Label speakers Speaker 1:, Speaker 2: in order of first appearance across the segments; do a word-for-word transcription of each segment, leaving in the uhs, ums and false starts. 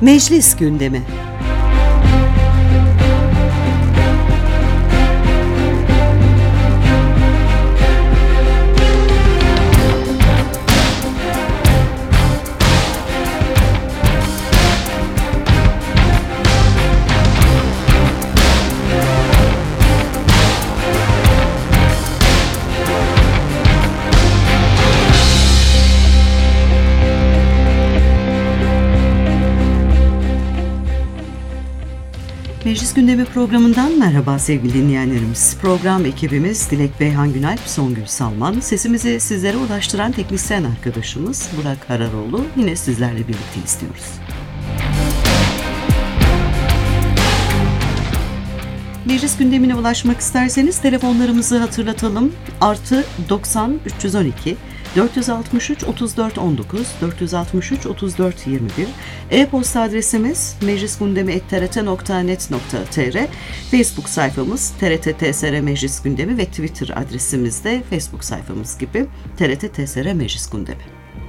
Speaker 1: Meclis gündemi. Meclis Gündemi programından merhaba sevgili dinleyenlerimiz. Program ekibimiz Dilek Beyhan Günalp, Songül Salman. Sesimizi sizlere ulaştıran teknisyen arkadaşımız Burak Hararoğlu. Yine sizlerle birlikte istiyoruz. Meclis gündemine ulaşmak isterseniz telefonlarımızı hatırlatalım. Artı doksan üç yüz on iki dört yüz altmış üç otuz dört on dokuz dört yüz altmış üç otuz dört yirmi bir. E-posta adresimiz meclisgündemi et t r t nokta net nokta t r. Facebook sayfamız T R T T S R Meclis Gündemi ve Twitter adresimiz de Facebook sayfamız gibi T R T T S R Meclis Gündemi.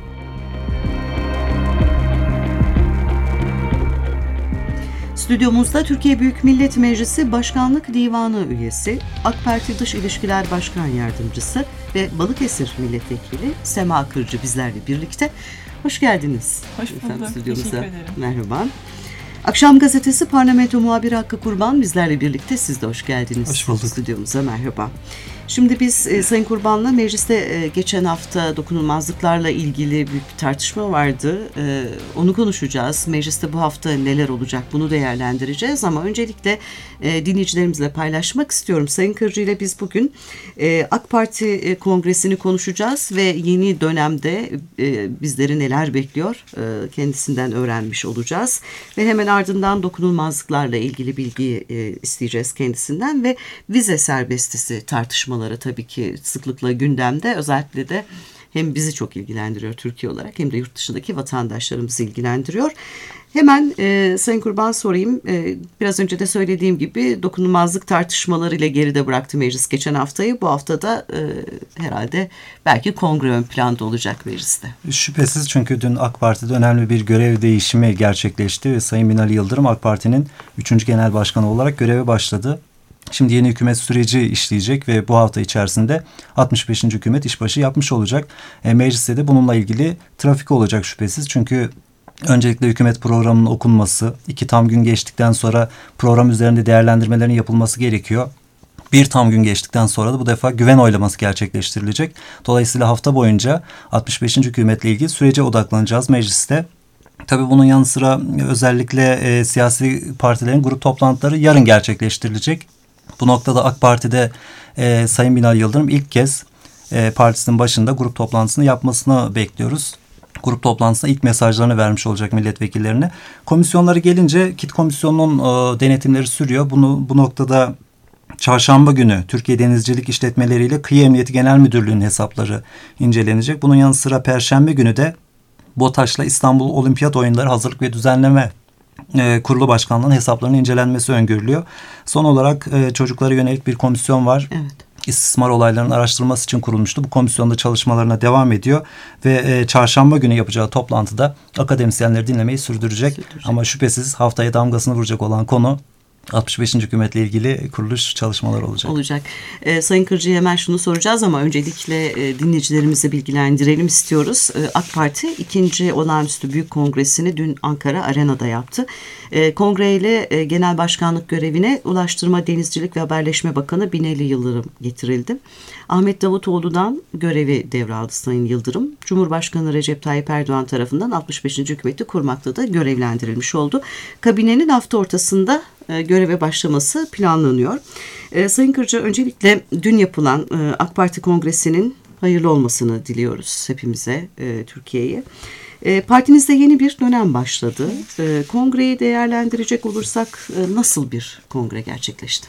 Speaker 1: Stüdyomuzda Türkiye Büyük Millet Meclisi Başkanlık Divanı üyesi, AK Parti Dış İlişkiler Başkan Yardımcısı ve Balıkesir Milletvekili Sema Kırcı bizlerle birlikte. Hoş geldiniz.
Speaker 2: Hoş bulduk.
Speaker 1: Stüdyomuza.
Speaker 2: Teşekkür ederim.
Speaker 1: Merhaba. Akşam Gazetesi Parlamento Muhabiri Hakkı Kurban bizlerle birlikte. Siz de hoş geldiniz.
Speaker 3: Hoş bulduk.
Speaker 1: Stüdyomuza merhaba. Şimdi biz e, Sayın Kurban'la mecliste e, geçen hafta dokunulmazlıklarla ilgili büyük bir tartışma vardı. E, onu konuşacağız. Mecliste bu hafta neler olacak bunu değerlendireceğiz ama öncelikle e, dinleyicilerimizle paylaşmak istiyorum. Sayın Kırcı ile biz bugün e, AK Parti e, kongresini konuşacağız ve yeni dönemde e, bizleri neler bekliyor e, kendisinden öğrenmiş olacağız. Ve hemen ardından dokunulmazlıklarla ilgili bilgi e, isteyeceğiz kendisinden ve vize serbestisi tartışmaları tabii ki sıklıkla gündemde. Özellikle de hem bizi çok ilgilendiriyor Türkiye olarak hem de yurt dışındaki vatandaşlarımızı ilgilendiriyor. Hemen e, Sayın Kurban sorayım. E, biraz önce de söylediğim gibi dokunulmazlık tartışmalarıyla geride bıraktı meclis geçen haftayı. Bu hafta da e, herhalde belki kongre ön planda olacak mecliste.
Speaker 3: Şüphesiz, çünkü dün AK Parti'de önemli bir görev değişimi gerçekleşti ve Sayın Binali Yıldırım AK Parti'nin üçüncü Genel Başkanı olarak göreve başladı. Şimdi yeni hükümet süreci işleyecek ve bu hafta içerisinde altmış beşinci hükümet işbaşı yapmış olacak. E, mecliste de bununla ilgili trafik olacak şüphesiz. Çünkü öncelikle hükümet programının okunması, iki tam gün geçtikten sonra program üzerinde değerlendirmelerin yapılması gerekiyor. Bir tam gün geçtikten sonra da bu defa güven oylaması gerçekleştirilecek. Dolayısıyla hafta boyunca altmış beşinci hükümetle ilgili sürece odaklanacağız mecliste. Tabii bunun yanı sıra özellikle e, siyasi partilerin grup toplantıları yarın gerçekleştirilecek. Bu noktada AK Parti'de e, Sayın Binali Yıldırım ilk kez e, partisinin başında grup toplantısını yapmasını bekliyoruz. Grup toplantısında ilk mesajlarını vermiş olacak milletvekillerine. Komisyonları gelince KİT komisyonunun e, denetimleri sürüyor. Bunu bu noktada çarşamba günü Türkiye Denizcilik İşletmeleri ile Kıyı Emniyeti Genel Müdürlüğü'nün hesapları incelenecek. Bunun yanı sıra perşembe günü de BOTAŞ'la İstanbul Olimpiyat Oyunları Hazırlık ve Düzenleme e, Kurulu Başkanlığı'nın hesaplarının incelenmesi öngörülüyor. Son olarak e, çocuklara yönelik bir komisyon var. Evet. İstismar olaylarının araştırılması için kurulmuştu. Bu komisyonda çalışmalarına devam ediyor ve e, çarşamba günü yapacağı toplantıda akademisyenleri dinlemeyi sürdürecek. sürdürecek. Ama şüphesiz haftaya damgasını vuracak olan konu altmış beşinci hükümetle ilgili kuruluş çalışmaları olacak.
Speaker 1: Olacak. Ee, Sayın Kırcı'ya hemen şunu soracağız ama öncelikle e, dinleyicilerimizi bilgilendirelim istiyoruz. E, AK Parti ikinci olağanüstü büyük kongresini dün Ankara Arena'da yaptı. E, kongreyle e, genel başkanlık görevine Ulaştırma, Denizcilik ve Haberleşme Bakanı Binali Yıldırım getirildi. Ahmet Davutoğlu'dan görevi devraldı Sayın Yıldırım. Cumhurbaşkanı Recep Tayyip Erdoğan tarafından altmış beşinci hükümeti kurmakta da görevlendirilmiş oldu. Kabinenin hafta ortasında e, göreve başlaması planlanıyor. E, Sayın Kırcı, öncelikle dün yapılan e, AK Parti kongresinin hayırlı olmasını diliyoruz hepimize, e, Türkiye'ye. E, partimizde yeni bir dönem başladı. E, kongreyi değerlendirecek olursak e, nasıl bir kongre gerçekleşti?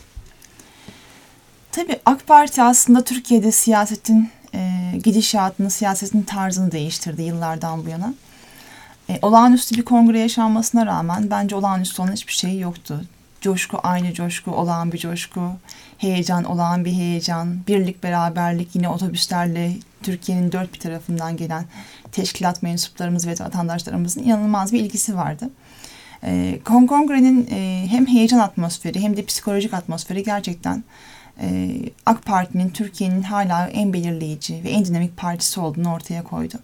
Speaker 2: Tabii AK Parti aslında Türkiye'de siyasetin e, gidişatını, siyasetin tarzını değiştirdi yıllardan bu yana. E, olağanüstü bir kongre yaşanmasına rağmen bence olağanüstü olan hiçbir şey yoktu. Coşku aynı coşku, olağan bir coşku, heyecan olağan bir heyecan, birlik beraberlik, yine otobüslerle Türkiye'nin dört bir tarafından gelen teşkilat mensuplarımız ve vatandaşlarımızın inanılmaz bir ilgisi vardı. E, kongrenin e, hem heyecan atmosferi hem de psikolojik atmosferi gerçekten e, AK Parti'nin Türkiye'nin hala en belirleyici ve en dinamik partisi olduğunu ortaya koydu.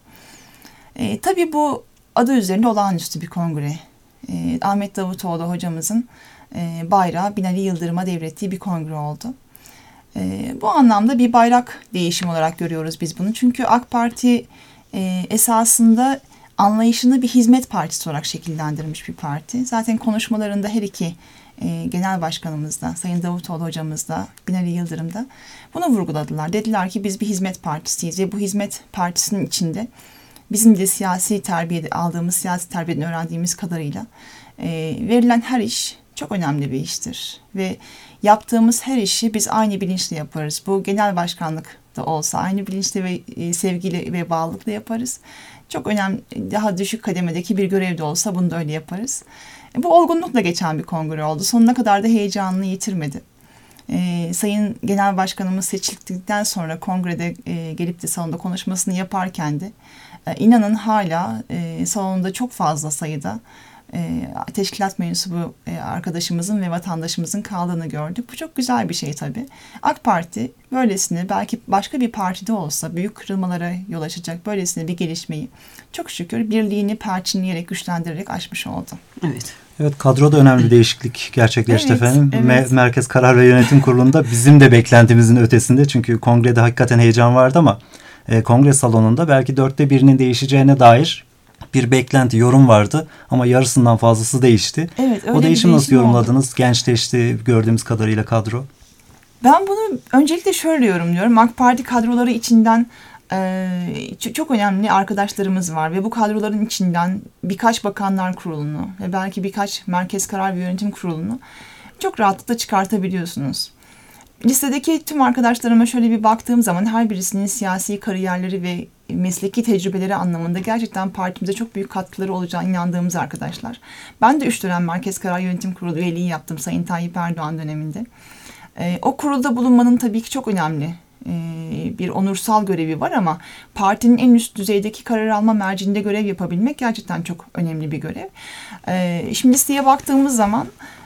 Speaker 2: E, tabii bu adı üzerinde olağanüstü bir kongre. E, Ahmet Davutoğlu hocamızın e, bayrağı Binali Yıldırım'a devrettiği bir kongre oldu. E, bu anlamda bir bayrak değişimi olarak görüyoruz biz bunu. Çünkü AK Parti e, esasında anlayışını bir hizmet partisi olarak şekillendirmiş bir parti. Zaten konuşmalarında her iki e, genel başkanımız da, Sayın Davutoğlu hocamız da, Binali Yıldırım da bunu vurguladılar. Dediler ki biz bir hizmet partisiyiz ve bu hizmet partisinin içinde bizim de siyasi terbiyede aldığımız, siyasi terbiyeden öğrendiğimiz kadarıyla e, verilen her iş çok önemli bir iştir. Ve yaptığımız her işi biz aynı bilinçle yaparız. Bu genel başkanlık da olsa aynı bilinçle ve e, sevgiyle ve bağlılıkla yaparız. Çok önemli, daha düşük kademedeki bir görev de olsa bunu da öyle yaparız. E, bu olgunlukla geçen bir kongre oldu. Sonuna kadar da heyecanını yitirmedi. E, Sayın Genel Başkanımız seçildikten sonra kongrede e, gelip de salonda konuşmasını yaparken de e, inanın hala e, salonda çok fazla sayıda e, teşkilat mensubu e, arkadaşımızın ve vatandaşımızın kaldığını gördük. Bu çok güzel bir şey tabii. AK Parti böylesine belki başka bir partide olsa büyük kırılmalara yol açacak böylesine bir gelişmeyi çok şükür birliğini perçinleyerek, güçlendirerek aşmış oldu.
Speaker 1: Evet.
Speaker 3: Evet, kadroda önemli bir değişiklik gerçekleşti evet, efendim.
Speaker 2: Evet.
Speaker 3: Me- Merkez Karar ve Yönetim Kurulu'nda bizim de beklentimizin ötesinde. Çünkü kongrede hakikaten heyecan vardı ama e, kongre salonunda belki dörtte birinin değişeceğine dair bir beklenti, yorum vardı. Ama yarısından fazlası değişti.
Speaker 2: Evet, öyle
Speaker 3: o değişim nasıl yorumladınız?
Speaker 2: Oldu.
Speaker 3: Gençleşti gördüğümüz kadarıyla kadro.
Speaker 2: Ben bunu öncelikle şöyle yorumluyorum. AK Parti kadroları içinden Ee, çok önemli arkadaşlarımız var ve bu kadroların içinden birkaç bakanlar kurulunu ve belki birkaç merkez karar ve yönetim kurulunu çok rahatlıkla çıkartabiliyorsunuz. Listedeki tüm arkadaşlarıma şöyle bir baktığım zaman her birisinin siyasi kariyerleri ve mesleki tecrübeleri anlamında gerçekten partimize çok büyük katkıları olacağına inandığımız arkadaşlar. Ben de üç dönem Merkez Karar Yönetim Kurulu üyeliği yaptım Sayın Tayyip Erdoğan döneminde. Ee, o kurulda bulunmanın tabii ki çok önemli bir onursal görevi var ama partinin en üst düzeydeki karar alma merciinde görev yapabilmek gerçekten çok önemli bir görev. Şimdi listeye baktığımız zaman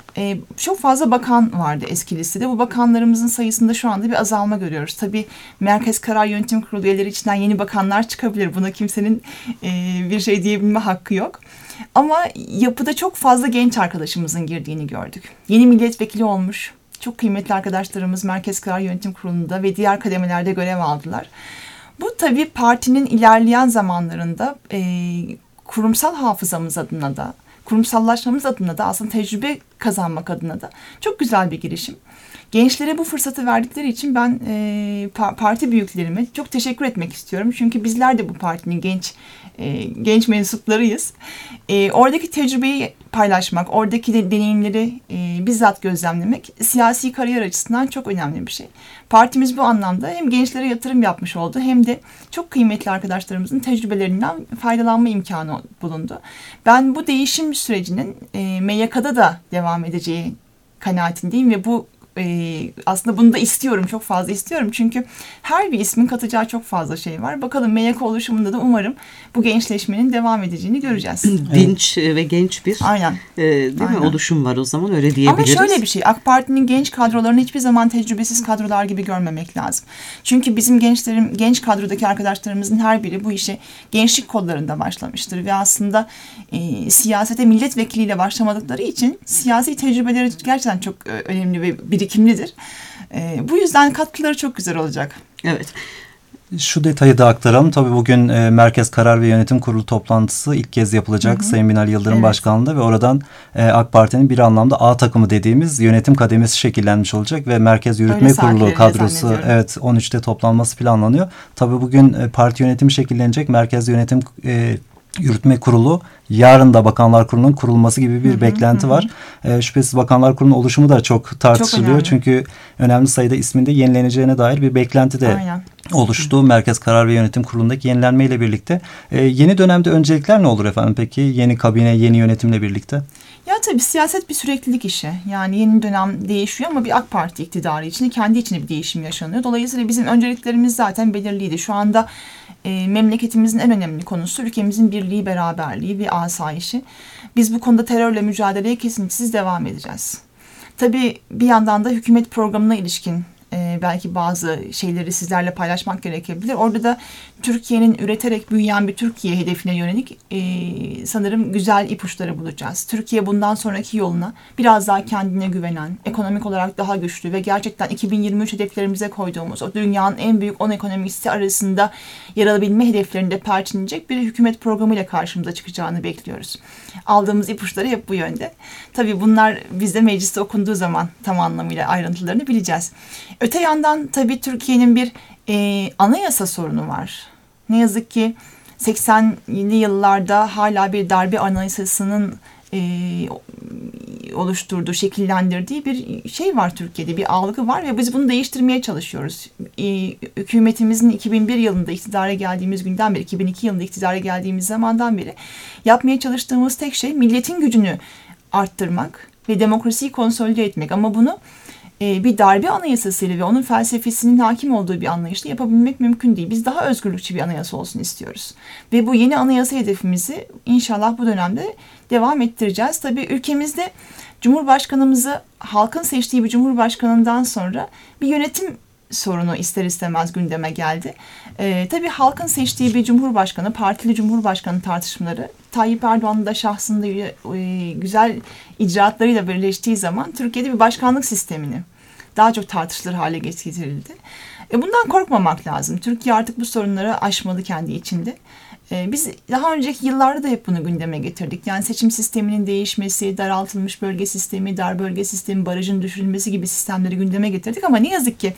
Speaker 2: çok fazla bakan vardı eski listede. Bu bakanlarımızın sayısında şu anda bir azalma görüyoruz. Tabii Merkez Karar Yönetim Kurulu üyeleri içinden yeni bakanlar çıkabilir. Buna kimsenin bir şey diyebilme hakkı yok. Ama yapıda çok fazla genç arkadaşımızın girdiğini gördük. Yeni milletvekili olmuş. Çok kıymetli arkadaşlarımız Merkez Karar Yönetim Kurulu'nda ve diğer kademelerde görev aldılar. Bu tabii partinin ilerleyen zamanlarında e, kurumsal hafızamız adına da, kurumsallaşmamız adına da aslında tecrübe kazanmak adına da çok güzel bir girişim. Gençlere bu fırsatı verdikleri için ben e, parti büyüklerime çok teşekkür etmek istiyorum. Çünkü bizler de bu partinin genç e, genç mensuplarıyız. E, oradaki tecrübeyi paylaşmak, oradaki de deneyimleri e, bizzat gözlemlemek siyasi kariyer açısından çok önemli bir şey. Partimiz bu anlamda hem gençlere yatırım yapmış oldu hem de çok kıymetli arkadaşlarımızın tecrübelerinden faydalanma imkanı bulundu. Ben bu değişim sürecinin e, M Y K'da da devam edeceği kanaatindeyim ve bu Ee, aslında bunu da istiyorum, çok fazla istiyorum. Çünkü her bir ismin katacağı çok fazla şey var. Bakalım M Y K oluşumunda da umarım bu gençleşmenin devam edeceğini göreceğiz.
Speaker 1: Dinç evet. ve genç bir
Speaker 2: Aynen.
Speaker 1: E, değil
Speaker 2: Aynen.
Speaker 1: mi oluşum var o zaman, öyle diyebiliriz.
Speaker 2: Ama şöyle bir şey, AK Parti'nin genç kadrolarını hiçbir zaman tecrübesiz kadrolar gibi görmemek lazım. Çünkü bizim gençlerim, genç kadrodaki arkadaşlarımızın her biri bu işe gençlik kollarında başlamıştır. Ve aslında e, siyasete milletvekiliyle başlamadıkları için siyasi tecrübeleri gerçekten çok önemli ve birikimlidir. E, bu yüzden katkıları çok güzel olacak.
Speaker 1: Evet.
Speaker 3: Şu detayı da aktaralım. Tabii bugün e, Merkez Karar ve Yönetim Kurulu toplantısı ilk kez yapılacak, hı hı. Sayın Binali Yıldırım evet. Başkanlığında ve oradan e, AK Parti'nin bir anlamda A takımı dediğimiz yönetim kademesi şekillenmiş olacak ve Merkez Yürütme Öyle Kurulu kadrosu evet on üçte toplanması planlanıyor. Tabii bugün e, parti yönetimi şekillenecek. Merkez Yönetim e, Yürütme Kurulu, yarın da Bakanlar Kurulu'nun kurulması gibi bir hı hı, beklenti hı. var. E, şüphesiz Bakanlar Kurulu'nun oluşumu da çok tartışılıyor. Çok Çünkü önemli sayıda isminde yenileneceğine dair bir beklenti de Aynen. oluştu. Hı. Merkez Karar ve Yönetim Kurulu'ndaki yenilenmeyle birlikte. E, yeni dönemde öncelikler ne olur efendim peki? Yeni kabine, yeni yönetimle birlikte?
Speaker 2: Ya tabii siyaset bir süreklilik işi. Yani yeni dönem değişiyor ama bir AK Parti iktidarı içinde kendi içinde bir değişim yaşanıyor. Dolayısıyla bizim önceliklerimiz zaten belirliydi. Şu anda e, memleketimizin en önemli konusu ülkemizin birliği, beraberliği ve asayişi. Biz bu konuda terörle mücadeleye kesintisiz devam edeceğiz. Tabii bir yandan da hükümet programına ilişkin e, belki bazı şeyleri sizlerle paylaşmak gerekebilir. Orada da Türkiye'nin üreterek büyüyen bir Türkiye hedefine yönelik e, sanırım güzel ipuçları bulacağız. Türkiye bundan sonraki yoluna biraz daha kendine güvenen, ekonomik olarak daha güçlü ve gerçekten iki bin yirmi üç hedeflerimize koyduğumuz o dünyanın en büyük on ekonomisi arasında yer alabilme hedeflerinde perçinleyecek bir hükümet programıyla karşımıza çıkacağını bekliyoruz. Aldığımız ipuçları hep bu yönde. Tabii bunlar bizde mecliste okunduğu zaman tam anlamıyla ayrıntılarını bileceğiz. Öte yandan tabii Türkiye'nin bir e, anayasa sorunu var. Ne yazık ki seksenli yıllarda hala bir darbe anayasasının e, oluşturduğu, şekillendirdiği bir şey var Türkiye'de, bir algı var ve biz bunu değiştirmeye çalışıyoruz. E, hükümetimizin iki bin bir yılında iktidara geldiğimiz günden beri, iki bin iki yılında iktidara geldiğimiz zamandan beri yapmaya çalıştığımız tek şey milletin gücünü arttırmak ve demokrasiyi konsolide etmek. Ama bunu bir darbe anayasasıyla ve onun felsefesinin hakim olduğu bir anlayışla yapabilmek mümkün değil. Biz daha özgürlükçü bir anayasa olsun istiyoruz. Ve bu yeni anayasa hedefimizi inşallah bu dönemde devam ettireceğiz. Tabii ülkemizde Cumhurbaşkanımızı halkın seçtiği bir Cumhurbaşkanından sonra bir yönetim sorunu ister istemez gündeme geldi. Ee, tabii halkın seçtiği bir Cumhurbaşkanı, partili Cumhurbaşkanı tartışmaları Tayyip Erdoğan'ın da şahsında e, güzel icraatlarıyla birleştiği zaman Türkiye'de bir başkanlık sistemini daha çok tartışılır hale getirildi. E, bundan korkmamak lazım. Türkiye artık bu sorunları aşmalı kendi içinde. E, biz daha önceki yıllarda da hep bunu gündeme getirdik. Yani seçim sisteminin değişmesi, daraltılmış bölge sistemi, dar bölge sistemi, barajın düşürülmesi gibi sistemleri gündeme getirdik. Ama ne yazık ki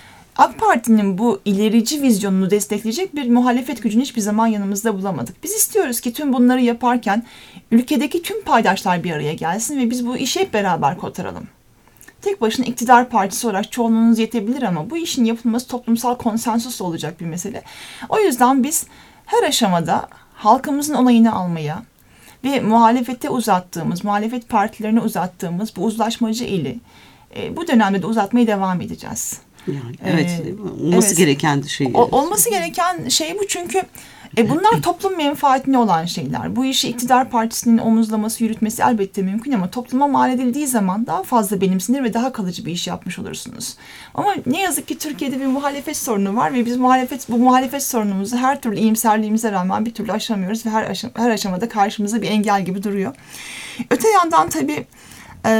Speaker 2: AK Parti'nin bu ilerici vizyonunu destekleyecek bir muhalefet gücünü hiçbir zaman yanımızda bulamadık. Biz istiyoruz ki tüm bunları yaparken ülkedeki tüm paydaşlar bir araya gelsin ve biz bu işi hep beraber kotaralım. Tek başına iktidar partisi olarak çoğunluğunuz yetebilir ama bu işin yapılması toplumsal konsensus olacak bir mesele. O yüzden biz her aşamada halkımızın onayını almaya ve muhalefete uzattığımız, muhalefet partilerine uzattığımız bu uzlaşmacı eli e, bu dönemde de uzatmaya devam edeceğiz.
Speaker 1: Yani, evet, ee, olması evet. gereken şey.
Speaker 2: O, olması gereken şey bu çünkü e, bunlar toplum menfaatine olan şeyler. Bu işi iktidar partisinin omuzlaması, yürütmesi elbette mümkün ama topluma mal edildiği zaman daha fazla benimsenir ve daha kalıcı bir iş yapmış olursunuz. Ama ne yazık ki Türkiye'de bir muhalefet sorunu var ve biz muhalefet bu muhalefet sorunumuzu her türlü iyimserliğimize rağmen bir türlü aşamıyoruz ve her, aşam, her aşamada karşımıza bir engel gibi duruyor. Öte yandan tabii e,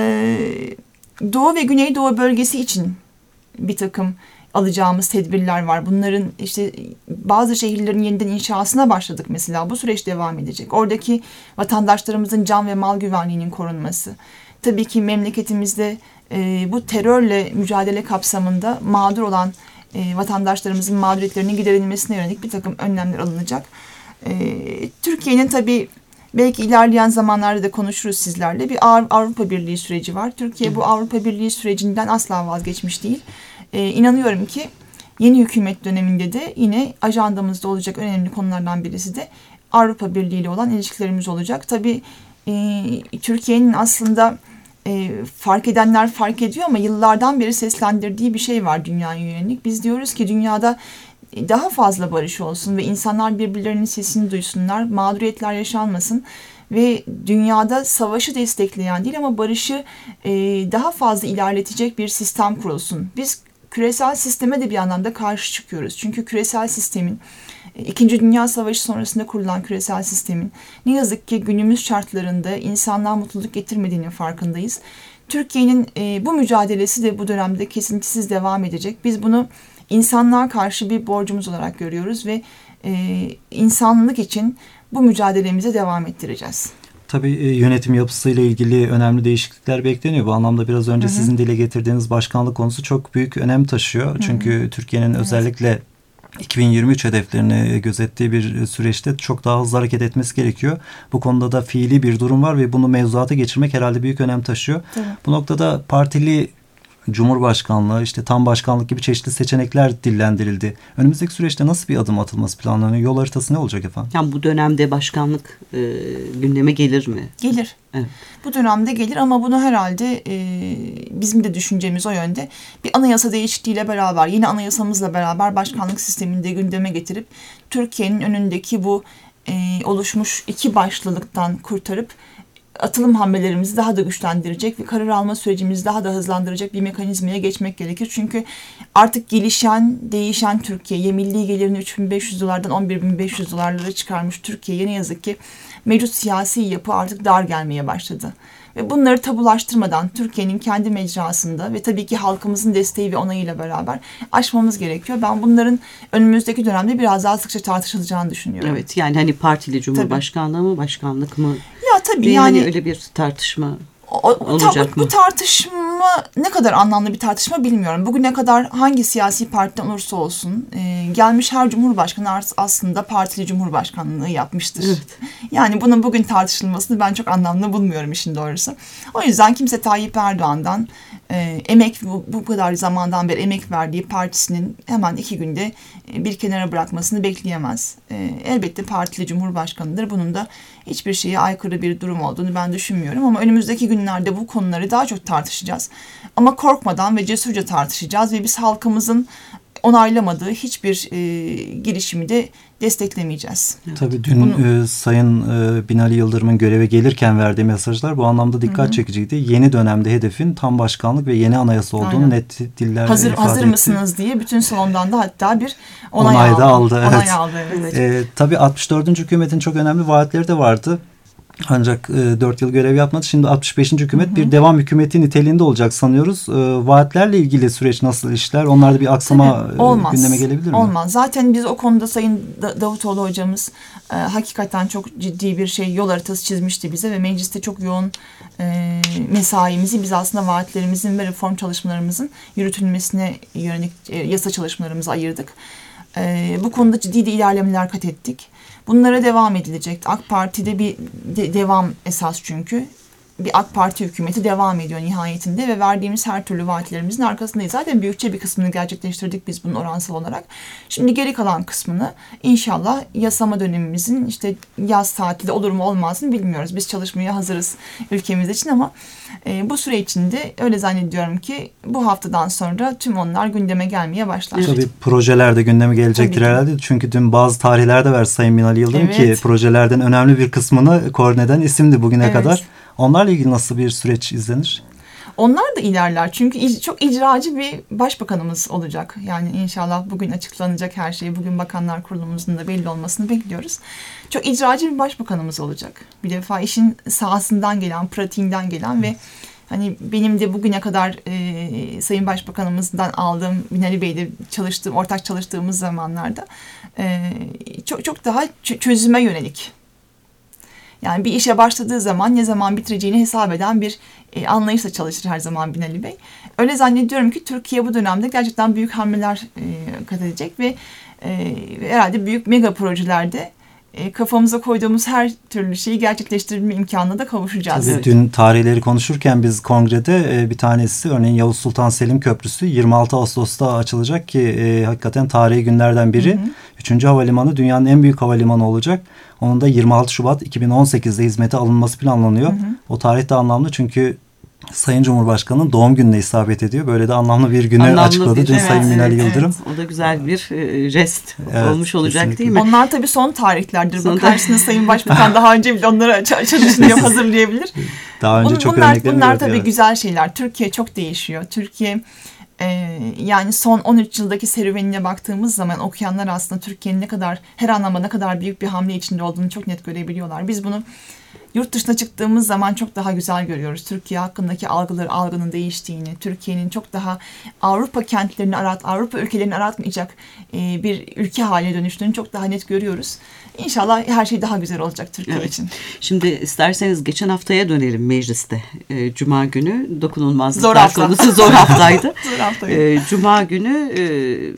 Speaker 2: Doğu ve Güneydoğu bölgesi için bir takım alacağımız tedbirler var. Bunların işte bazı şehirlerin yeniden inşasına başladık mesela. Bu süreç devam edecek. Oradaki vatandaşlarımızın can ve mal güvenliğinin korunması. Tabii ki memleketimizde e, bu terörle mücadele kapsamında mağdur olan e, vatandaşlarımızın mağduriyetlerinin giderilmesine yönelik bir takım önlemler alınacak. E, Türkiye'nin tabii belki ilerleyen zamanlarda da konuşuruz sizlerle. Bir Avrupa Birliği süreci var. Türkiye bu Avrupa Birliği sürecinden asla vazgeçmiş değil. Ee, inanıyorum ki yeni hükümet döneminde de yine ajandamızda olacak önemli konulardan birisi de Avrupa Birliği ile olan ilişkilerimiz olacak. Tabii e, Türkiye'nin aslında e, fark edenler fark ediyor ama yıllardan beri seslendirdiği bir şey var dünyaya yönelik. Biz diyoruz ki dünyada daha fazla barış olsun ve insanlar birbirlerinin sesini duysunlar, mağduriyetler yaşanmasın ve dünyada savaşı destekleyen değil ama barışı e, daha fazla ilerletecek bir sistem kurulsun. Biz küresel sisteme de bir anlamda karşı çıkıyoruz. Çünkü küresel sistemin, İkinci Dünya Savaşı sonrasında kurulan küresel sistemin ne yazık ki günümüz şartlarında insanlığa mutluluk getirmediğinin farkındayız. Türkiye'nin e, bu mücadelesi de bu dönemde kesintisiz devam edecek. Biz bunu insanlığa karşı bir borcumuz olarak görüyoruz ve e, insanlık için bu mücadelemize devam ettireceğiz.
Speaker 3: Tabii e, yönetim yapısıyla ilgili önemli değişiklikler bekleniyor. Bu anlamda biraz önce hı hı. sizin dile getirdiğiniz başkanlık konusu çok büyük önem taşıyor. Hı hı. Çünkü Türkiye'nin evet. özellikle iki bin yirmi üç hedeflerini gözettiği bir süreçte çok daha hızlı hareket etmesi gerekiyor. Bu konuda da fiili bir durum var ve bunu mevzuata geçirmek herhalde büyük önem taşıyor. Tabii. Bu noktada partili Cumhurbaşkanlığı, işte tam başkanlık gibi çeşitli seçenekler dillendirildi. Önümüzdeki süreçte nasıl bir adım atılması planlanıyor? Yol haritası ne olacak efendim?
Speaker 1: Yani bu dönemde başkanlık e, gündeme gelir mi?
Speaker 2: Gelir.
Speaker 1: Evet.
Speaker 2: Bu dönemde gelir ama bunu herhalde e, bizim de düşüncemiz o yönde. Bir anayasa değişikliğiyle beraber, yeni anayasamızla beraber başkanlık sistemini de gündeme getirip Türkiye'nin önündeki bu e, oluşmuş iki başlılıktan kurtarıp atılım hamlelerimizi daha da güçlendirecek ve karar alma sürecimizi daha da hızlandıracak bir mekanizmaya geçmek gerekir. Çünkü artık gelişen, değişen Türkiye, milli gelirini üç bin beş yüz dolardan on bir bin beş yüz dolarlara çıkarmış Türkiye'ye ne yazık ki mevcut siyasi yapı artık dar gelmeye başladı. Ve bunları tabulaştırmadan Türkiye'nin kendi mecrasında ve tabii ki halkımızın desteği ve onayıyla beraber aşmamız gerekiyor. Ben bunların önümüzdeki dönemde biraz daha sıkça tartışılacağını düşünüyorum.
Speaker 1: Evet, yani hani partili cumhurbaşkanlığı mı, başkanlık mı?
Speaker 2: Ya tabii
Speaker 1: bir
Speaker 2: yani
Speaker 1: hani öyle bir tartışma
Speaker 2: o,
Speaker 1: olacak
Speaker 2: ta,
Speaker 1: mı?
Speaker 2: Bu tartışma ne kadar anlamlı bir tartışma bilmiyorum. Bugüne kadar hangi siyasi partiden olursa olsun e, gelmiş her cumhurbaşkanı aslında partili cumhurbaşkanlığı yapmıştır.
Speaker 1: Evet.
Speaker 2: Yani bunun bugün tartışılmasını ben çok anlamlı bulmuyorum işin doğrusu. O yüzden kimse Tayyip Erdoğan'dan e, emek bu, bu kadar zamandan beri emek verdiği partisinin hemen iki günde e, bir kenara bırakmasını bekleyemez. E, elbette partili cumhurbaşkanıdır. Bunun da hiçbir şeye aykırı bir durum olduğunu ben düşünmüyorum. Ama önümüzdeki günlerde bu konuları daha çok tartışacağız. Ama korkmadan ve cesurca tartışacağız ve biz halkımızın onaylamadığı hiçbir e, girişimi de desteklemeyeceğiz.
Speaker 3: Evet. Tabii dün
Speaker 2: Bunu,
Speaker 3: e, Sayın e, Binali Yıldırım'ın göreve gelirken verdiği mesajlar bu anlamda dikkat hı. çekiciydi. Yeni dönemde hedefin tam başkanlık ve yeni anayasa olduğunu aynen. net dillerle
Speaker 2: hazır,
Speaker 3: ifade
Speaker 2: hazır
Speaker 3: etti.
Speaker 2: mısınız diye bütün salondan da hatta bir onay,
Speaker 3: onay
Speaker 2: aldı.
Speaker 3: aldı. Evet.
Speaker 2: Onay aldı evet.
Speaker 3: E, tabii altmış dördüncü hükümetin çok önemli vaatleri de vardı. Ancak e, dört yıl görev yapmadı. Şimdi altmış beşinci hükümet hı hı. bir devam hükümeti niteliğinde olacak sanıyoruz. E, vaatlerle ilgili süreç nasıl işler? Onlarda bir aksama e, gündeme gelebilir mi?
Speaker 2: Olmaz. Zaten biz o konuda Sayın Davutoğlu hocamız e, hakikaten çok ciddi bir şey yol haritası çizmişti bize ve mecliste çok yoğun e, mesaimizi biz aslında vaatlerimizin ve reform çalışmalarımızın yürütülmesine yönelik e, yasa çalışmalarımızı ayırdık. E, bu konuda ciddi de ilerlemeler kat ettik. Bunlara devam edilecek. AK Parti'de bir de devam esas çünkü. Bir AK Parti hükümeti devam ediyor nihayetinde ve verdiğimiz her türlü vaatlerimizin arkasındayız. Zaten büyükçe bir kısmını gerçekleştirdik biz bunun oransal olarak. Şimdi geri kalan kısmını inşallah yasama dönemimizin işte yaz tatili olur mu olmaz mı bilmiyoruz. Biz çalışmaya hazırız ülkemiz için ama e, bu süre içinde öyle zannediyorum ki bu haftadan sonra tüm onlar gündeme gelmeye başlar.
Speaker 3: Tabii projeler de gündeme gelecektir herhalde. Çünkü dün bazı tarihlerde ver Sayın Binali Yıldırım evet. ki projelerden önemli bir kısmını koordine eden isimdi bugüne evet. kadar. Onlarla ilgili nasıl bir süreç izlenir?
Speaker 2: Onlar da ilerler. Çünkü çok icracı bir başbakanımız olacak. Yani inşallah bugün açıklanacak her şey. Bugün Bakanlar Kurulumuzun da belli olmasını bekliyoruz. Çok icracı bir başbakanımız olacak. Bir defa işin sahasından gelen, pratiğinden gelen ve hani benim de bugüne kadar e, Sayın Başbakanımızdan aldığım, Binali Bey'de çalıştığım, ortak çalıştığımız zamanlarda e, çok çok daha çözüme yönelik. Yani bir işe başladığı zaman ne zaman bitireceğini hesap eden bir e, anlayışla çalışır her zaman Binali Bey. Öyle zannediyorum ki Türkiye bu dönemde gerçekten büyük hamleler e, kat edecek ve e, herhalde büyük mega projelerde e, kafamıza koyduğumuz her türlü şeyi gerçekleştirme imkanına da kavuşacağız.
Speaker 3: Tabii dün tarihleri konuşurken biz kongrede e, bir tanesi örneğin Yavuz Sultan Selim Köprüsü yirmi altı Ağustos'ta açılacak ki e, hakikaten tarihi günlerden biri. Hı hı. Üçüncü havalimanı dünyanın en büyük havalimanı olacak. Onun da yirmi altı Şubat iki bin on sekizde hizmete alınması planlanıyor. Hı hı. O tarih de anlamlı çünkü Sayın Cumhurbaşkanı'nın doğum gününe isabet ediyor. Böyle de anlamlı bir günü anlamlı açıkladı bir, dün evet, Sayın Binali evet, Yıldırım.
Speaker 1: Evet. O da güzel bir e, jest evet, olmuş olacak kesinlikle. Değil mi?
Speaker 2: Onlar tabii son tarihlerdir. Son karşısında Sayın Başbakan daha önce bile onları açılışını hazırlayabilir.
Speaker 3: Daha önce Bunun, çok
Speaker 2: bunlar,
Speaker 3: örneklerini
Speaker 2: Bunlar
Speaker 3: gördü,
Speaker 2: tabii
Speaker 3: evet.
Speaker 2: güzel şeyler. Türkiye çok değişiyor. Türkiye e, yani son on üç yıldaki serüvenine baktığımız zaman okuyanlar aslında Türkiye'nin ne kadar her anlamda ne kadar büyük bir hamle içinde olduğunu çok net görebiliyorlar. Biz bunu yurt dışına çıktığımız zaman çok daha güzel görüyoruz. Türkiye hakkındaki algıları, algının değiştiğini, Türkiye'nin çok daha Avrupa kentlerini arat, Avrupa ülkelerini aratmayacak e, bir ülke haline dönüştüğünü çok daha net görüyoruz. İnşallah her şey daha güzel olacak Türkiye evet. için.
Speaker 1: Şimdi isterseniz geçen haftaya dönelim mecliste. E, Cuma günü dokunulmazlıklar zor konusu zor haftaydı.
Speaker 2: zor haftaydı.
Speaker 1: E, Cuma günü e,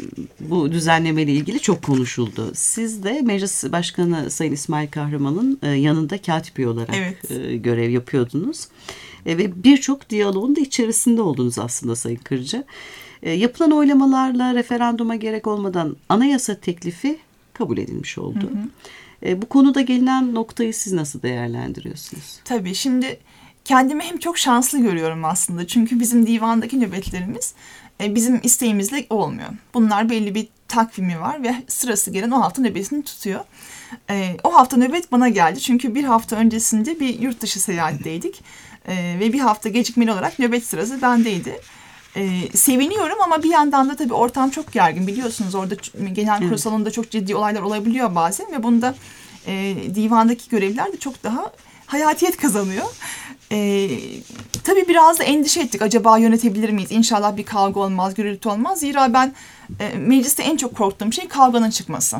Speaker 1: bu düzenlemeyle ilgili çok konuşuldu. Siz de Meclis Başkanı Sayın İsmail Kahraman'ın e, yanında katibi olarak evet. e, görev yapıyordunuz. E, ve birçok diyaloğun da içerisinde oldunuz aslında Sayın Kırca. E, yapılan oylamalarla referanduma gerek olmadan anayasa teklifi kabul edilmiş oldu. Hı hı. E, bu konuda gelinen noktayı siz nasıl değerlendiriyorsunuz?
Speaker 2: Tabii şimdi kendimi hem çok şanslı görüyorum aslında. Çünkü bizim divandaki nöbetlerimiz e, bizim isteğimizle olmuyor. Bunlar belli bir takvimi var ve sırası gelen o hafta nöbetini tutuyor. E, o hafta nöbet bana geldi. Çünkü bir hafta öncesinde bir yurt dışı seyahatteydik. E, ve bir hafta gecikmeli olarak nöbet sırası bendeydi. Ee, seviniyorum ama bir yandan da tabii ortam çok gergin. Biliyorsunuz orada genel kurul salonunda çok ciddi olaylar olabiliyor bazen ve bunda e, divandaki görevliler de çok daha hayatiyet kazanıyor. E, tabii biraz da endişe ettik. Acaba yönetebilir miyiz? İnşallah bir kavga olmaz, gürültü olmaz. Zira ben e, mecliste en çok korktuğum şey kavganın çıkması.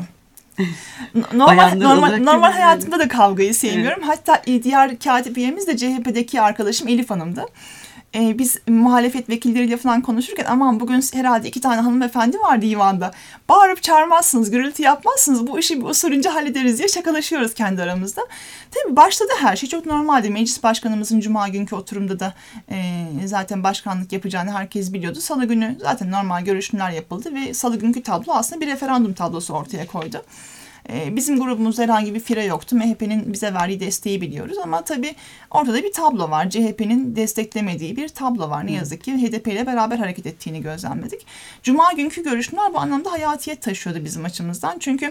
Speaker 2: Normal, normal, normal hayatımda da kavgayı sevmiyorum. Evet. Hatta diğer katip üyemiz de C H P'deki arkadaşım Elif Hanım'dı. Ee, biz muhalefet vekilleriyle falan konuşurken aman bugün herhalde iki tane hanımefendi var divanda. Bağırıp çağırmazsınız, gürültü yapmazsınız, bu işi bir usulünce hallederiz diye şakalaşıyoruz kendi aramızda. Tabii başladı her şey çok normaldi. Meclis başkanımızın cuma günkü oturumda da e, zaten başkanlık yapacağını herkes biliyordu. Salı günü zaten normal görüşmeler yapıldı ve salı günkü tablo aslında bir referandum tablosu ortaya koydu. Bizim grubumuzda herhangi bir fire yoktu. M H P'nin bize verdiği desteği biliyoruz ama tabii ortada bir tablo var. C H P'nin desteklemediği bir tablo var. Ne yazık ki H D P ile beraber hareket ettiğini gözlemledik. Cuma günkü görüşmeler bu anlamda hayatiyet taşıyordu bizim açımızdan. Çünkü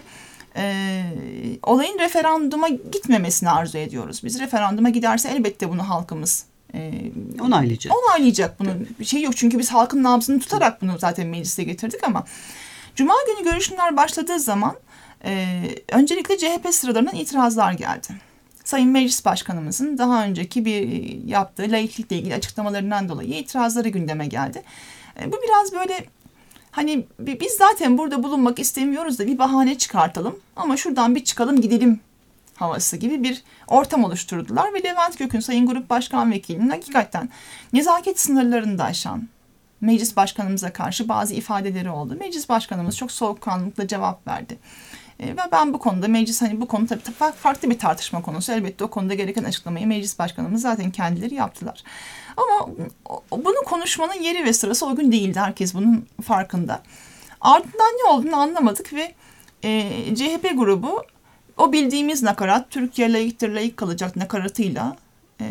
Speaker 2: e, olayın referanduma gitmemesini arzu ediyoruz. Biz referanduma giderse elbette bunu halkımız e,
Speaker 1: onaylayacak.
Speaker 2: Onaylayacak bunu. Bir şey yok çünkü biz halkın nabzını tutarak bunu zaten meclise getirdik ama Cuma günü görüşmeler başladığı zaman Ee, öncelikle C H P sıralarından itirazlar geldi. Sayın Meclis Başkanımızın daha önceki bir yaptığı laiklikle ilgili açıklamalarından dolayı itirazları gündeme geldi. Ee, bu biraz böyle hani biz zaten burada bulunmak istemiyoruz da bir bahane çıkartalım ama şuradan bir çıkalım gidelim havası gibi bir ortam oluşturdular ve Levent Gök'ün Sayın Grup Başkan Vekilinin hakikaten nezaket sınırlarını da aşan Meclis Başkanımıza karşı bazı ifadeleri oldu. Meclis Başkanımız çok soğukkanlılıkla cevap verdi. Ve ben bu konuda meclis hani bu konu tabii farklı bir tartışma konusu. Elbette o konuda gereken açıklamayı meclis başkanımız zaten kendileri yaptılar. Ama bunu konuşmanın yeri ve sırası o gün değildi. Herkes bunun farkında. Ardından ne olduğunu anlamadık ve e, C H P grubu o bildiğimiz nakarat Türkiye layıktır layık kalacak nakaratıyla e,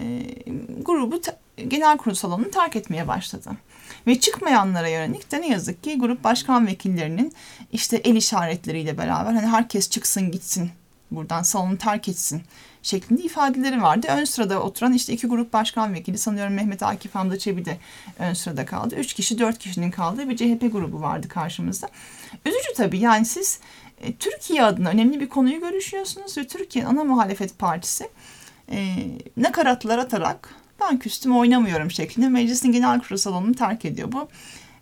Speaker 2: grubu te, genel kurul salonunu terk etmeye başladı. Ve çıkmayanlara yönelik de ne yazık ki grup başkan vekillerinin işte el işaretleriyle beraber hani herkes çıksın gitsin buradan salonu terk etsin şeklinde ifadeleri vardı. Ön sırada oturan işte iki grup başkan vekili sanıyorum Mehmet Akif Hamza Çebi de ön sırada kaldı. Üç kişi dört kişinin kaldığı bir C H P grubu vardı karşımızda. Üzücü tabii yani siz e, Türkiye adına önemli bir konuyu görüşüyorsunuz ve Türkiye'nin ana muhalefet partisi e, nakaratlar atarak ben küstüm oynamıyorum şeklinde meclisin genel kurul salonunu terk ediyor. Bu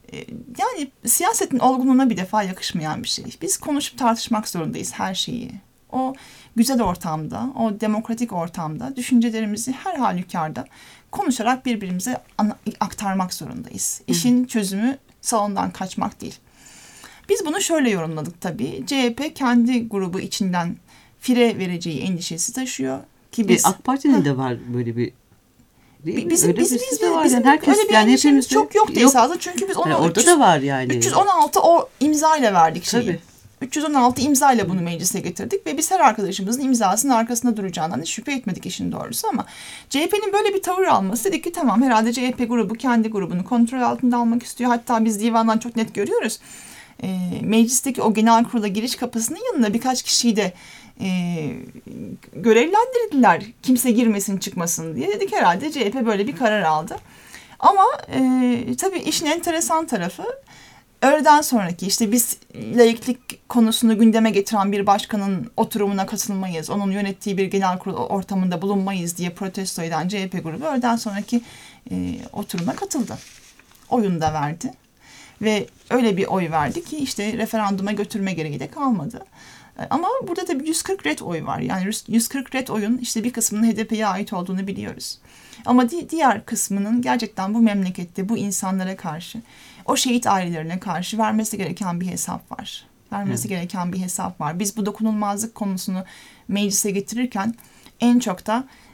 Speaker 2: yani siyasetin olgunluğuna bir defa yakışmayan bir şey. Biz konuşup tartışmak zorundayız her şeyi. O güzel ortamda, o demokratik ortamda düşüncelerimizi her halükarda konuşarak birbirimize aktarmak zorundayız. İşin çözümü salondan kaçmak değil. Biz bunu şöyle yorumladık tabii. C H P kendi grubu içinden fire vereceği endişesi taşıyor. Ki biz,
Speaker 1: e, AK Parti'nin de var böyle bir
Speaker 2: Bizim, bizim, bizim, bizim, var. Bizim yani herkes, öyle bir yani hepimiz çok yok diye esasında çünkü biz onu
Speaker 1: yani orada üç yüz, da var yani.
Speaker 2: üç yüz on altı o imzayla verdik şeyi. Tabii. üç yüz on altı imzayla bunu meclise getirdik ve biz her arkadaşımızın imzasının arkasında duracağından hiç şüphe etmedik işin doğrusu ama C H P'nin böyle bir tavır alması dedik ki tamam herhalde C H P grubu kendi grubunu kontrol altında almak istiyor. Hatta biz divandan çok net görüyoruz. E, meclisteki o genel kurula giriş kapısının yanına birkaç kişiyi de E, görevlendirdiler kimse girmesin çıkmasın diye. Dedik herhalde C H P böyle bir karar aldı. Ama e, tabii işin enteresan tarafı öğleden sonraki işte biz laiklik konusunu gündeme getiren bir başkanın oturumuna katılmayız, onun yönettiği bir genel kurul ortamında bulunmayız diye protesto eden C H P grubu öğleden sonraki e, oturuma katıldı. Oyunu da verdi. Ve öyle bir oy verdi ki işte referanduma götürme gereği de kalmadı. Ama burada tabii yüz kırk ret oy var. Yani yüz kırk ret oyun işte bir kısmının H D P'ye ait olduğunu biliyoruz. Ama di- diğer kısmının gerçekten bu memlekette bu insanlara karşı, o şehit ailelerine karşı vermesi gereken bir hesap var. Vermesi Hı. gereken bir hesap var. Biz bu dokunulmazlık konusunu meclise getirirken en çok da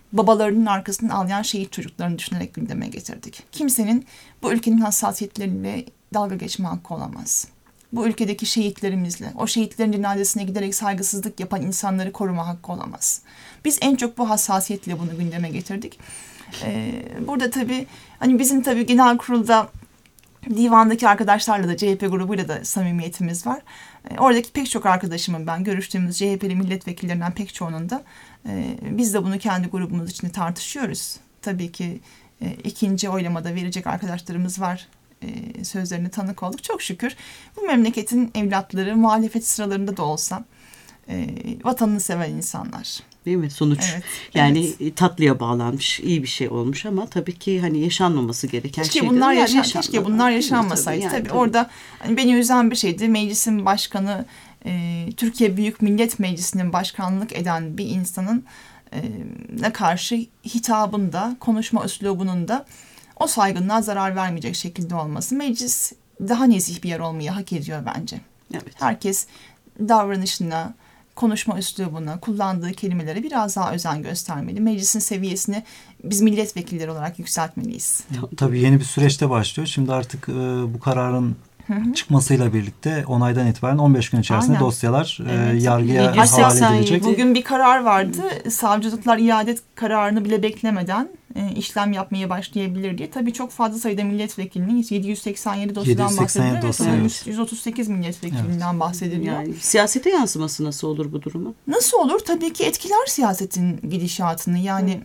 Speaker 2: babalarının arkasından ağlayan şehit çocuklarını düşünerek gündeme getirdik. Kimsenin bu ülkenin hassasiyetleriyle dalga geçme hakkı olamaz. Bu ülkedeki şehitlerimizle, o şehitlerin cenazesine giderek saygısızlık yapan insanları koruma hakkı olamaz. Biz en çok bu hassasiyetle bunu gündeme getirdik. Ee, burada tabii hani bizim tabii genel kurulda divandaki arkadaşlarla da C H P grubuyla da samimiyetimiz var. Ee, oradaki pek çok arkadaşımın ben görüştüğümüz C H P'li milletvekillerinden pek çoğunun da e, biz de bunu kendi grubumuz içinde tartışıyoruz. Tabii ki e, ikinci oylamada verecek arkadaşlarımız var. E, sözlerine tanık olduk. Çok şükür bu memleketin evlatları muhalefet sıralarında da olsa e, vatanını seven insanlar.
Speaker 1: Değil mi? Sonuç
Speaker 2: evet,
Speaker 1: yani
Speaker 2: evet.
Speaker 1: tatlıya bağlanmış, iyi bir şey olmuş ama tabii ki hani yaşanmaması gereken
Speaker 2: keşke
Speaker 1: şeyler.
Speaker 2: Bunlar
Speaker 1: yani
Speaker 2: yaşan, keşke bunlar yaşanmasaydı. Tabii, yani, tabii, tabii orada hani beni üzen bir şeydi. Meclisin başkanı, e, Türkiye Büyük Millet Meclisi'nin başkanlık eden bir insanın e, ne karşı hitabında, konuşma üslubunun da o saygınlığa zarar vermeyecek şekilde olması. Meclis daha nezih bir yer olmayı hak ediyor bence.
Speaker 1: Evet.
Speaker 2: Herkes davranışına, konuşma üslubuna, kullandığı kelimelere biraz daha özen göstermeli. Meclisin seviyesini biz milletvekilleri olarak yükseltmeliyiz.
Speaker 3: Tabii yeni bir süreçte başlıyor. Şimdi artık e, bu kararın hı hı. çıkmasıyla birlikte onaydan itibaren on beş gün içerisinde Aynen. dosyalar evet. e, yargıya havale edilecek.
Speaker 2: Bugün bir karar vardı. Savcılıklar iade kararını bile beklemeden e, işlem yapmaya başlayabilir diye. Tabii çok fazla sayıda milletvekilinin yedi yüz seksen yedi dosyadan bahsediliyor.
Speaker 3: Dosya, evet.
Speaker 2: yüz otuz sekiz milletvekilinden evet. bahsediliyor.
Speaker 1: Yani siyasete yansıması nasıl olur bu durumun?
Speaker 2: Nasıl olur? Tabii ki etkiler siyasetin gidişatını. Yani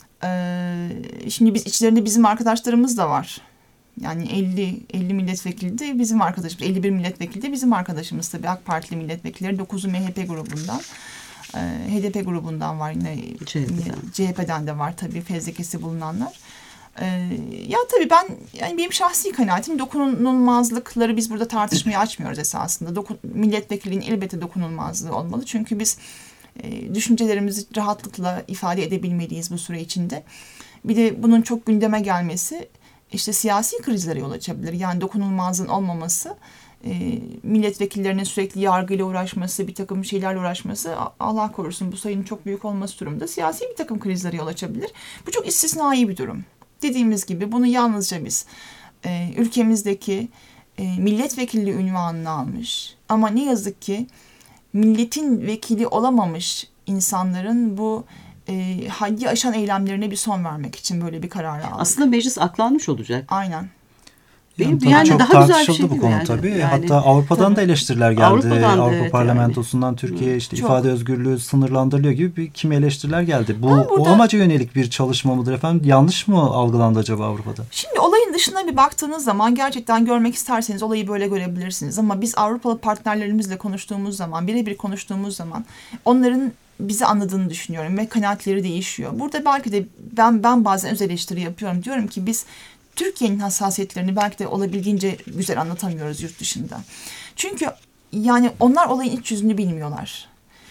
Speaker 2: e, şimdi biz içlerinde bizim arkadaşlarımız da var. Yani elli elli milletvekili de bizim arkadaşımız, elli bir milletvekili de bizim arkadaşımız tabii AK Partili milletvekilleri, dokuzu M H P grubundan, e, H D P grubundan var yine,
Speaker 1: C H P'den,
Speaker 2: C H P'den de var tabii fezlekesi bulunanlar. E, ya tabii ben, yani benim şahsi kanaatim dokunulmazlıkları biz burada tartışmayı açmıyoruz esasında. Dokun, milletvekilinin elbette dokunulmazlığı olmalı çünkü biz e, düşüncelerimizi rahatlıkla ifade edebilmeliyiz bu süre içinde. Bir de bunun çok gündeme gelmesi İşte siyasi krizlere yol açabilir. Yani dokunulmazlığın olmaması, e, milletvekillerinin sürekli yargıyla uğraşması, bir takım şeylerle uğraşması, Allah korusun bu sayının çok büyük olması durumda siyasi bir takım krizlere yol açabilir. Bu çok istisnai bir durum. Dediğimiz gibi bunu yalnızca biz e, ülkemizdeki e, milletvekilliği unvanını almış ama ne yazık ki milletin vekili olamamış insanların bu E, haddi aşan eylemlerine bir son vermek için böyle bir karar aldık.
Speaker 1: Aslında meclis aklanmış olacak.
Speaker 2: Aynen.
Speaker 3: Değil mi? Yani, yani çok daha tartışıldı güzel bir bu konu yani. Tabii. Yani, Hatta Avrupa'dan tabii. da eleştiriler geldi. Avrupa'dan Avrupa evet, Parlamentosu'ndan yani. Türkiye işte çok. ifade özgürlüğü sınırlandırılıyor gibi bir kimi eleştiriler geldi. Bu burada, o amaca yönelik bir çalışma mıdır efendim? Yanlış mı algılandı acaba Avrupa'da?
Speaker 2: Şimdi olayın dışına bir baktığınız zaman gerçekten görmek isterseniz olayı böyle görebilirsiniz. Ama biz Avrupalı partnerlerimizle konuştuğumuz zaman, birebir konuştuğumuz zaman onların bizi anladığını düşünüyorum ve kanaatleri değişiyor. Burada belki de ben ben bazen öz eleştiri yapıyorum. Diyorum ki biz Türkiye'nin hassasiyetlerini belki de olabildiğince güzel anlatamıyoruz yurt dışında. Çünkü yani onlar olayın iç yüzünü bilmiyorlar.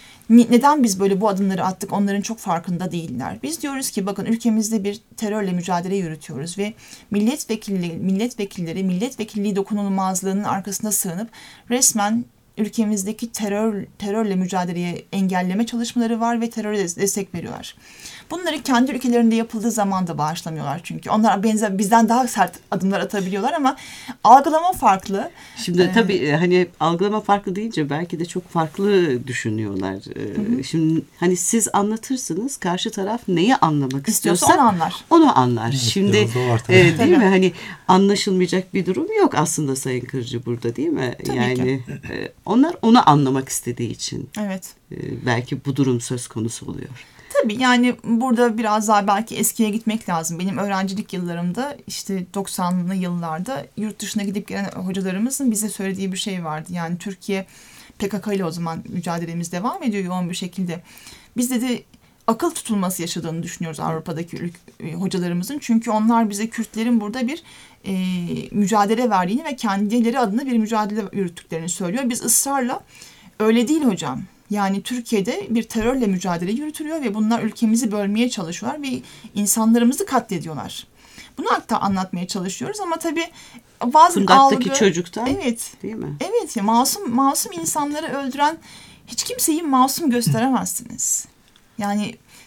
Speaker 2: Neden biz böyle bu adımları attık onların çok farkında değiller. Biz diyoruz ki bakın ülkemizde bir terörle mücadele yürütüyoruz ve milletvekilleri, milletvekilleri milletvekilliği dokunulmazlığının arkasına sığınıp resmen ülkemizdeki terör terörle mücadeleye engelleme çalışmaları var ve teröre destek veriyorlar. Bunları kendi ülkelerinde yapıldığı zaman da bağışlamıyorlar çünkü. Onlar benzer bizden daha sert adımlar atabiliyorlar ama algılama farklı.
Speaker 1: Şimdi ee, tabii hani algılama farklı deyince belki de çok farklı düşünüyorlar. Ee, şimdi hani siz anlatırsınız, karşı taraf neyi anlamak istiyorsa
Speaker 2: onu anlar.
Speaker 1: Onu anlar. Evet, şimdi e, değil tabii. mi? Hani anlaşılmayacak bir durum yok aslında Sayın Kırcı burada, değil mi?
Speaker 2: Tabii
Speaker 1: yani e, onlar onu anlamak istediği için.
Speaker 2: Evet.
Speaker 1: E, belki bu durum söz konusu oluyor.
Speaker 2: Tabii yani burada biraz daha belki eskiye gitmek lazım. Benim öğrencilik yıllarımda işte doksanlı yıllarda yurt dışına gidip gelen hocalarımızın bize söylediği bir şey vardı. Yani Türkiye P K K ile o zaman mücadelemiz devam ediyor yoğun bir şekilde. Biz de akıl tutulması yaşadığını düşünüyoruz Avrupa'daki hocalarımızın. Çünkü onlar bize Kürtlerin burada bir e, mücadele verdiğini ve kendileri adına bir mücadele yürüttüklerini söylüyor. Biz ısrarla öyle değil hocam. Yani Türkiye'de bir terörle mücadele yürütülüyor ve bunlar ülkemizi bölmeye çalışıyorlar ve insanlarımızı katlediyorlar. Bunu hatta anlatmaya çalışıyoruz ama tabii bazı
Speaker 1: Kundaktaki
Speaker 2: algı...
Speaker 1: çocuktan
Speaker 2: evet,
Speaker 1: değil mi?
Speaker 2: Evet ya masum masum insanları öldüren hiç kimseyi masum gösteremezsiniz. Yani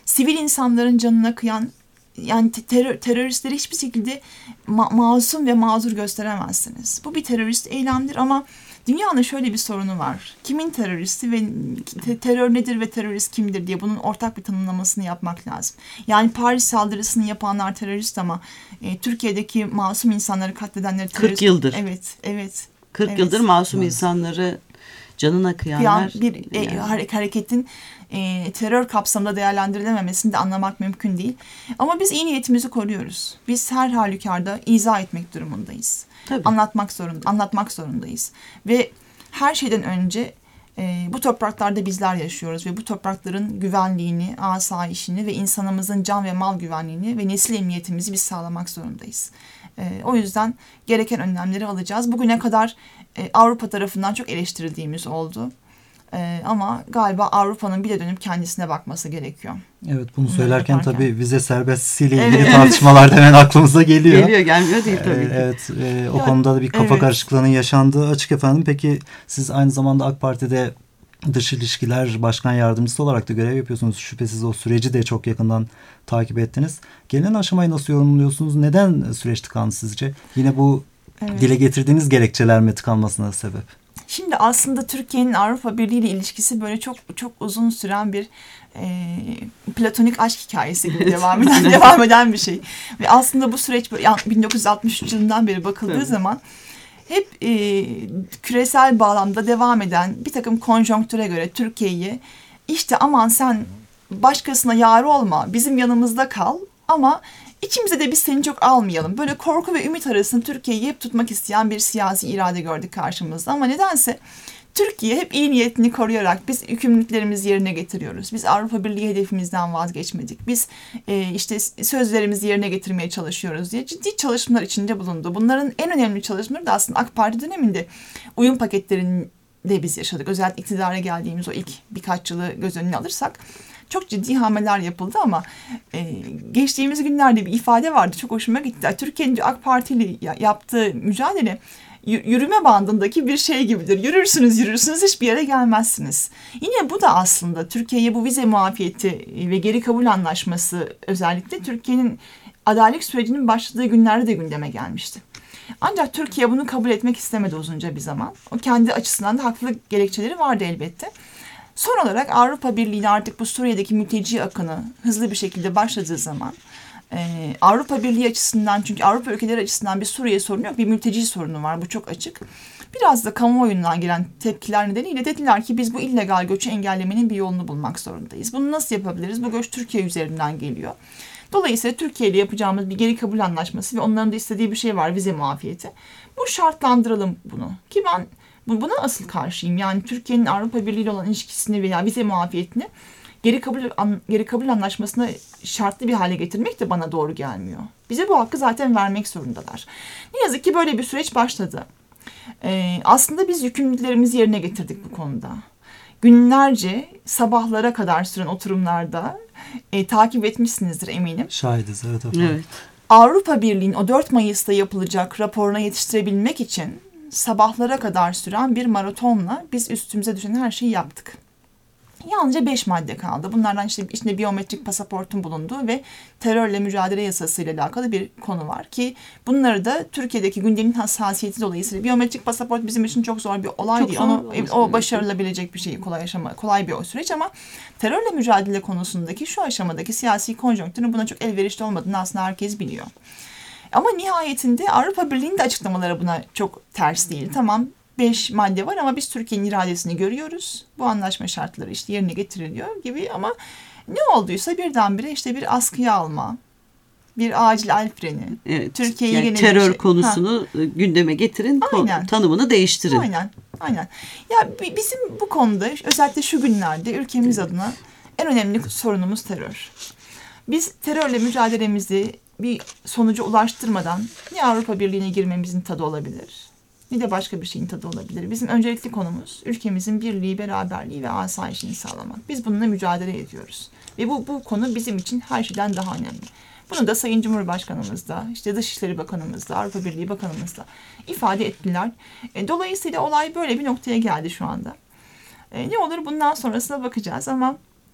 Speaker 2: sivil insanların canına kıyan, yani terör, teröristleri hiçbir şekilde ma- masum ve mazur gösteremezsiniz. Bu bir terörist eylemdir ama dünyanın şöyle bir sorunu var. Kimin teröristi ve te- terör nedir ve terörist kimdir diye bunun ortak bir tanımlamasını yapmak lazım. Yani Paris saldırısını yapanlar terörist ama e, Türkiye'deki masum insanları katledenler terörist.
Speaker 1: kırk yıldır.
Speaker 2: Evet, evet.
Speaker 1: kırk
Speaker 2: evet.
Speaker 1: yıldır masum insanları canına kıyanlar.
Speaker 2: Kıyan bir e,
Speaker 1: yani.
Speaker 2: hareketin e, terör kapsamında değerlendirilememesini de anlamak mümkün değil. Ama biz iyi niyetimizi koruyoruz. Biz her halükarda izah etmek durumundayız.
Speaker 1: Tabii.
Speaker 2: Anlatmak zorunda, anlatmak zorundayız. Ve her şeyden önce e, bu topraklarda bizler yaşıyoruz ve bu toprakların güvenliğini, asayişini ve insanımızın can ve mal güvenliğini ve nesil emniyetimizi biz sağlamak zorundayız. E, o yüzden gereken önlemleri alacağız. Bugüne kadar e, Avrupa tarafından çok eleştirildiğimiz oldu. Ee, ama galiba Avrupa'nın bir de dönüp kendisine bakması gerekiyor.
Speaker 3: Evet, bunu
Speaker 2: Bunları
Speaker 3: söylerken
Speaker 2: yaparken.
Speaker 3: tabii vize serbestisiyle ilgili
Speaker 2: Evet.
Speaker 3: tartışmalar da hemen aklımıza geliyor.
Speaker 1: Geliyor gelmiyor değil tabii ki.
Speaker 3: Ee, Evet, e, o
Speaker 2: Ya,
Speaker 3: konuda da bir kafa
Speaker 2: evet.
Speaker 3: karışıklığının yaşandığı açık efendim. Peki siz aynı zamanda AK Parti'de Dış İlişkiler Başkan Yardımcısı olarak da görev yapıyorsunuz. Şüphesiz o süreci de çok yakından takip ettiniz. Gelinen aşamayı nasıl yorumluyorsunuz? Neden süreç tıkandı sizce? Yine bu
Speaker 2: Evet.
Speaker 3: dile getirdiğiniz gerekçeler mi tıkanmasına sebep?
Speaker 2: Şimdi aslında Türkiye'nin Avrupa Birliği ile ilişkisi böyle çok çok uzun süren bir e, platonik aşk hikayesi gibi devam eden devam eden bir şey. Ve aslında bu süreç böyle bin dokuz yüz altmış üç yılından beri bakıldığı
Speaker 1: Evet.
Speaker 2: zaman hep e, küresel bağlamda devam eden bir takım konjonktüre göre Türkiye'yi işte aman sen başkasına yar olma, bizim yanımızda kal ama İçimize de biz seni çok almayalım. Böyle korku ve ümit arasında Türkiye'yi hep tutmak isteyen bir siyasi irade gördük karşımızda. Ama nedense Türkiye hep iyi niyetini koruyarak biz yükümlülüklerimizi yerine getiriyoruz. Biz Avrupa Birliği hedefimizden vazgeçmedik. Biz e, işte sözlerimizi yerine getirmeye çalışıyoruz diye ciddi çalışmalar içinde bulundu. Bunların en önemli çalışmaları da aslında AK Parti döneminde uyum paketlerinde biz yaşadık. Özellikle iktidara geldiğimiz o ilk birkaç yılı göz önüne alırsak çok ciddi hamleler yapıldı ama e, geçtiğimiz günlerde bir ifade vardı. Çok hoşuma gitti. Türkiye'nin AK Parti ile yaptığı mücadele yürüme bandındaki bir şey gibidir. Yürürsünüz yürürsünüz hiçbir yere gelmezsiniz. Yine bu da aslında Türkiye'ye bu vize muafiyeti ve geri kabul anlaşması özellikle Türkiye'nin adaylık sürecinin başladığı günlerde de gündeme gelmişti. Ancak Türkiye bunu kabul etmek istemedi uzunca bir zaman. O kendi açısından da haklı gerekçeleri vardı elbette. Son olarak Avrupa Birliği'ne artık bu Suriye'deki mülteci akını hızlı bir şekilde başladığı zaman e, Avrupa Birliği açısından çünkü Avrupa ülkeleri açısından bir Suriye sorunu yok, bir mülteci sorunu var, bu çok açık. Biraz da kamuoyundan gelen tepkiler nedeniyle dediler ki biz bu illegal göçü engellemenin bir yolunu bulmak zorundayız. Bunu nasıl yapabiliriz? Bu göç Türkiye üzerinden geliyor. Dolayısıyla Türkiye ile yapacağımız bir geri kabul anlaşması ve onların da istediği bir şey var, vize muafiyeti. Bu şartlandıralım bunu. Ki ben buna asıl karşıyım. Yani Türkiye'nin Avrupa Birliği ile olan ilişkisini veya vize muafiyetini geri kabul an, geri kabul anlaşmasına şartlı bir hale getirmek de bana doğru gelmiyor. Bize bu hakkı zaten vermek zorundalar. Ne yazık ki böyle bir süreç başladı. Ee, aslında biz yükümlülüklerimizi yerine getirdik bu konuda. Günlerce sabahlara kadar süren oturumlarda e, takip etmişsinizdir eminim.
Speaker 3: Şahidiz, evet efendim.
Speaker 1: Evet.
Speaker 2: Avrupa Birliği'nin o dört Mayıs'ta yapılacak raporuna yetiştirebilmek için sabahlara kadar süren bir maratonla biz üstümüze düşen her şeyi yaptık. Yalnızca beş madde kaldı. Bunlardan işte içinde biyometrik pasaportun bulunduğu ve terörle mücadele yasası ile alakalı bir konu var ki bunları da Türkiye'deki gündemin hassasiyeti dolayısıyla biyometrik pasaport bizim için çok zor bir olay
Speaker 1: Çok
Speaker 2: değil.
Speaker 1: zor
Speaker 2: Onu,
Speaker 1: olması
Speaker 2: o başarılabilecek bir şey, kolay aşama, kolay bir o süreç ama terörle mücadele konusundaki şu aşamadaki siyasi konjonktürün buna çok elverişli olmadığını aslında herkes biliyor. Ama nihayetinde Avrupa Birliği'nin de açıklamaları buna çok ters değil. Tamam beş madde var ama biz Türkiye'nin iradesini görüyoruz. Bu anlaşma şartları işte yerine getiriliyor gibi ama ne olduysa birdenbire işte bir askıya alma, bir acil el freni.
Speaker 1: Evet.
Speaker 2: Türkiye'yi
Speaker 1: yani
Speaker 2: yine
Speaker 1: terör
Speaker 2: bir şey-
Speaker 1: konusunu ha. gündeme getirin,
Speaker 2: Aynen.
Speaker 1: tanımını değiştirin.
Speaker 2: Aynen, aynen. Ya bizim bu konuda özellikle şu günlerde ülkemiz adına en önemli sorunumuz terör. Biz terörle mücadelemizi bir sonuca ulaştırmadan ne Avrupa Birliği'ne girmemizin tadı olabilir, ne de başka bir şeyin tadı olabilir. Bizim öncelikli konumuz ülkemizin birliği, beraberliği ve asayişini sağlamak. Biz bununla mücadele ediyoruz. Ve bu, bu konu bizim için her şeyden daha önemli. Bunu da Sayın Cumhurbaşkanımız da, işte Dışişleri Bakanımız da, Avrupa Birliği Bakanımız da ifade ettiler. E, dolayısıyla olay böyle bir noktaya geldi şu anda. E, ne olur bundan sonrasına bakacağız ama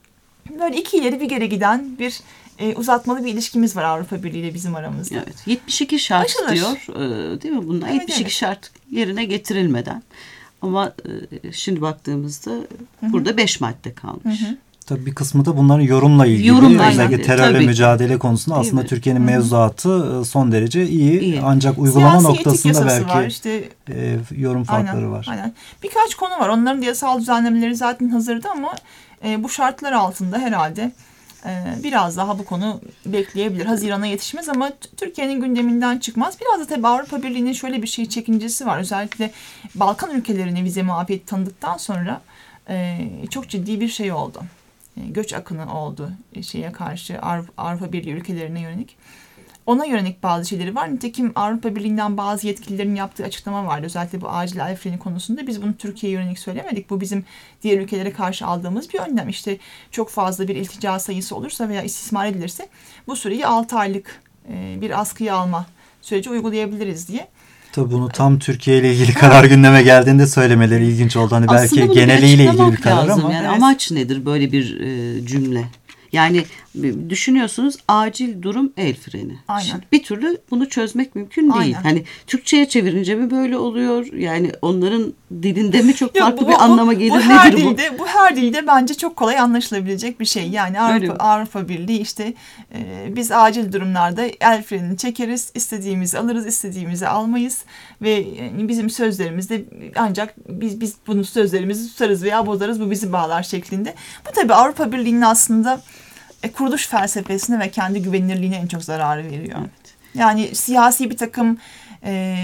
Speaker 2: böyle iki ileri bir geri giden bir e, uzatmalı bir ilişkimiz var Avrupa Birliği ile bizim aramızda.
Speaker 1: Evet. yetmiş iki şart
Speaker 2: Aşılır.
Speaker 1: diyor. E, değil mi bunlar?
Speaker 2: Evet,
Speaker 1: yetmiş iki
Speaker 2: evet.
Speaker 1: şart yerine getirilmeden. Ama e, şimdi baktığımızda Hı-hı. burada beş madde kalmış.
Speaker 2: Hı-hı.
Speaker 3: Tabii bir kısmı da bunların yorumla ilgili.
Speaker 1: Yorumla
Speaker 3: Özellikle
Speaker 1: ilgili.
Speaker 3: terörle
Speaker 1: Tabii.
Speaker 3: mücadele konusunda
Speaker 1: Değil
Speaker 3: aslında
Speaker 1: mi?
Speaker 3: Türkiye'nin mevzuatı son derece iyi.
Speaker 1: İyi.
Speaker 3: Ancak uygulama
Speaker 2: Siyasi etik
Speaker 3: noktasında
Speaker 2: yasası
Speaker 3: belki
Speaker 2: var, işte,
Speaker 3: e, yorum farkları
Speaker 2: aynen,
Speaker 3: var.
Speaker 2: Aynen. Birkaç konu var. Onların da yasal düzenlemeleri zaten hazırdı ama e, bu şartlar altında herhalde e, biraz daha bu konu bekleyebilir. Haziran'a yetişmez ama Türkiye'nin gündeminden çıkmaz. Biraz da tabii Avrupa Birliği'nin şöyle bir şey çekincesi var. Özellikle Balkan ülkelerine vize muafiyeti tanıdıktan sonra e, çok ciddi bir şey oldu. E, göç akını oldu e, şeye karşı Avrupa, Avrupa Birliği ülkelerine yönelik. Ona yönelik bazı şeyleri var. Nitekim Avrupa Birliği'nden bazı yetkililerin yaptığı açıklama vardı. Özellikle bu acil el freni konusunda. Biz bunu Türkiye'ye yönelik söylemedik. Bu bizim diğer ülkelere karşı aldığımız bir önlem. İşte çok fazla bir iltica sayısı olursa veya istismar edilirse bu süreyi altı aylık bir askıya alma süreci uygulayabiliriz diye.
Speaker 3: Tabii bunu tam Türkiye ile ilgili karar gündeme geldiğinde söylemeleri ilginç oldu. Hani belki
Speaker 1: Aslında
Speaker 3: geneliyle
Speaker 1: bir
Speaker 3: ilgili bir karar
Speaker 1: lazım.
Speaker 3: ama.
Speaker 1: Yani
Speaker 2: evet.
Speaker 1: Amaç nedir böyle bir e, cümle? Yani düşünüyorsunuz acil durum el freni.
Speaker 2: Aynen.
Speaker 1: Şimdi bir türlü bunu çözmek mümkün değil.
Speaker 2: Aynen.
Speaker 1: Hani Türkçe'ye çevirince mi böyle oluyor? Yani onların dilinde mi çok
Speaker 2: Yok,
Speaker 1: farklı
Speaker 2: bu,
Speaker 1: bir
Speaker 2: bu,
Speaker 1: anlama gelir?
Speaker 2: bu her
Speaker 1: Nedir bu?
Speaker 2: dilde, bu her dilde bence çok kolay anlaşılabilecek bir şey. Yani Avrupa, Avrupa Birliği işte e, biz acil durumlarda el frenini çekeriz, istediğimizi alırız, istediğimizi almayız ve e, bizim sözlerimizde ancak biz biz bunun sözlerimizi tutarız veya bozarız, bu bizi bağlar şeklinde. Bu tabii Avrupa Birliği'nin aslında e, kuruluş felsefesine ve kendi güvenilirliğine en çok zararı veriyor.
Speaker 1: Evet.
Speaker 2: Yani siyasi bir takım e,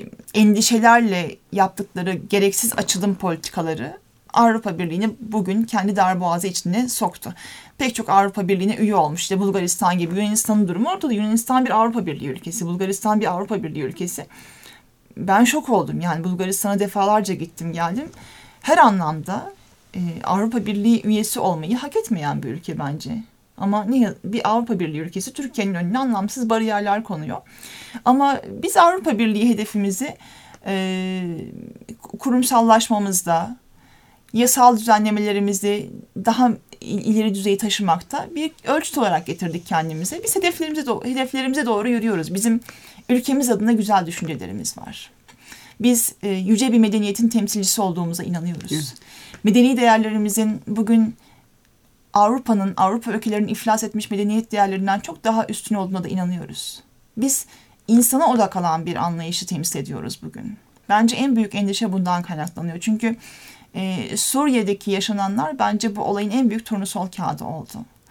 Speaker 2: endişelerle yaptıkları gereksiz açılım politikaları Avrupa Birliği'ni bugün kendi darboğazı içine soktu. Pek çok Avrupa Birliği'ne üye olmuş. İşte Bulgaristan gibi. Yunanistan'ın durumu ortada. Yunanistan bir Avrupa Birliği ülkesi. Bulgaristan bir Avrupa Birliği ülkesi. Ben şok oldum. Yani Bulgaristan'a defalarca gittim geldim. Her anlamda e, Avrupa Birliği üyesi olmayı hak etmeyen bir ülke bence. Ama ne bir Avrupa Birliği ülkesi, Türkiye'nin önüne anlamsız bariyerler konuyor. Ama biz Avrupa Birliği hedefimizi e, kurumsallaşmamızda, yasal düzenlemelerimizi daha ileri düzeye taşımakta bir ölçüt olarak getirdik kendimize. Biz hedeflerimize, do- hedeflerimize doğru yürüyoruz. Bizim ülkemiz adına güzel düşüncelerimiz var. Biz e, yüce bir medeniyetin temsilcisi olduğumuza inanıyoruz. Evet. Medeni değerlerimizin bugün Avrupa'nın, Avrupa ülkelerinin iflas etmiş medeniyet değerlerinden çok daha üstün olduğuna da inanıyoruz. Biz insana odaklanan bir anlayışı temsil ediyoruz bugün. Bence en büyük endişe bundan kaynaklanıyor. Çünkü e, Suriye'deki yaşananlar bence bu olayın en büyük turnusol kağıdı oldu.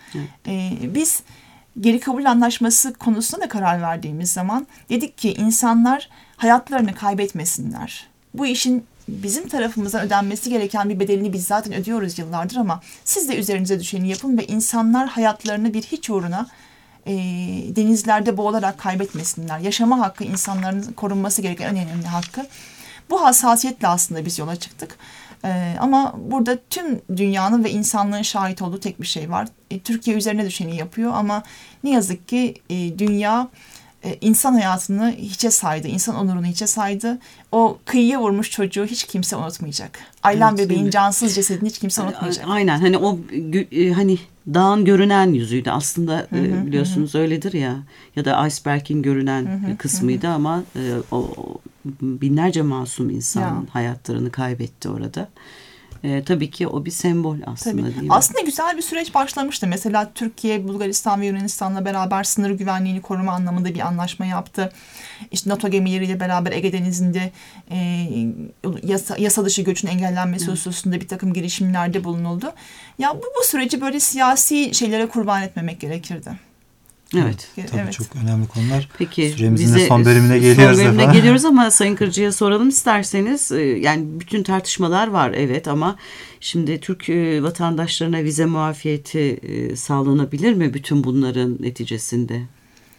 Speaker 2: E, biz geri kabul anlaşması konusunda da karar verdiğimiz zaman dedik ki insanlar hayatlarını kaybetmesinler. Bu işin bizim tarafımızdan ödenmesi gereken bir bedelini biz zaten ödüyoruz yıllardır ama siz de üzerinize düşeni yapın ve insanlar hayatlarını bir hiç uğruna e, denizlerde boğularak kaybetmesinler. Yaşama hakkı insanların korunması gereken en önemli hakkı. Bu hassasiyetle aslında biz yola çıktık. E, ama burada tüm dünyanın ve insanlığın şahit olduğu tek bir şey var. E, Türkiye üzerine düşeni yapıyor ama ne yazık ki e, dünya insan hayatını hiçe saydı, insan onurunu hiçe saydı. O kıyıya vurmuş çocuğu hiç kimse unutmayacak. Aylan evet, bebeğin cansız cesedini hiç kimse unutmayacak.
Speaker 1: Aynen, hani o hani dağın görünen yüzüydü aslında, hı hı, biliyorsunuz hı. öyledir ya. Ya da iceberg'in görünen hı hı, kısmıydı hı. ama o binlerce masum insan ya. hayatlarını kaybetti orada. Ee, tabii ki o bir sembol aslında, tabii. değil mi?
Speaker 2: Aslında güzel bir süreç başlamıştı. Mesela Türkiye, Bulgaristan ve Yunanistan'la beraber sınır güvenliğini koruma anlamında bir anlaşma yaptı. İşte NATO gemileriyle beraber Ege Denizi'nde e, yasa, yasa dışı göçün engellenmesi hususunda bir takım girişimlerde bulunuldu. Ya bu, bu süreci böyle siyasi şeylere kurban etmemek gerekirdi.
Speaker 1: Evet.
Speaker 3: Tabii evet. Çok önemli konular.
Speaker 1: Peki,
Speaker 3: süremizin de son bölümüne geliyoruz.
Speaker 1: Son bölümüne geliyoruz ama Sayın Kırcı'ya soralım isterseniz. Yani bütün tartışmalar var evet ama şimdi Türk vatandaşlarına vize muafiyeti sağlanabilir mi bütün bunların neticesinde?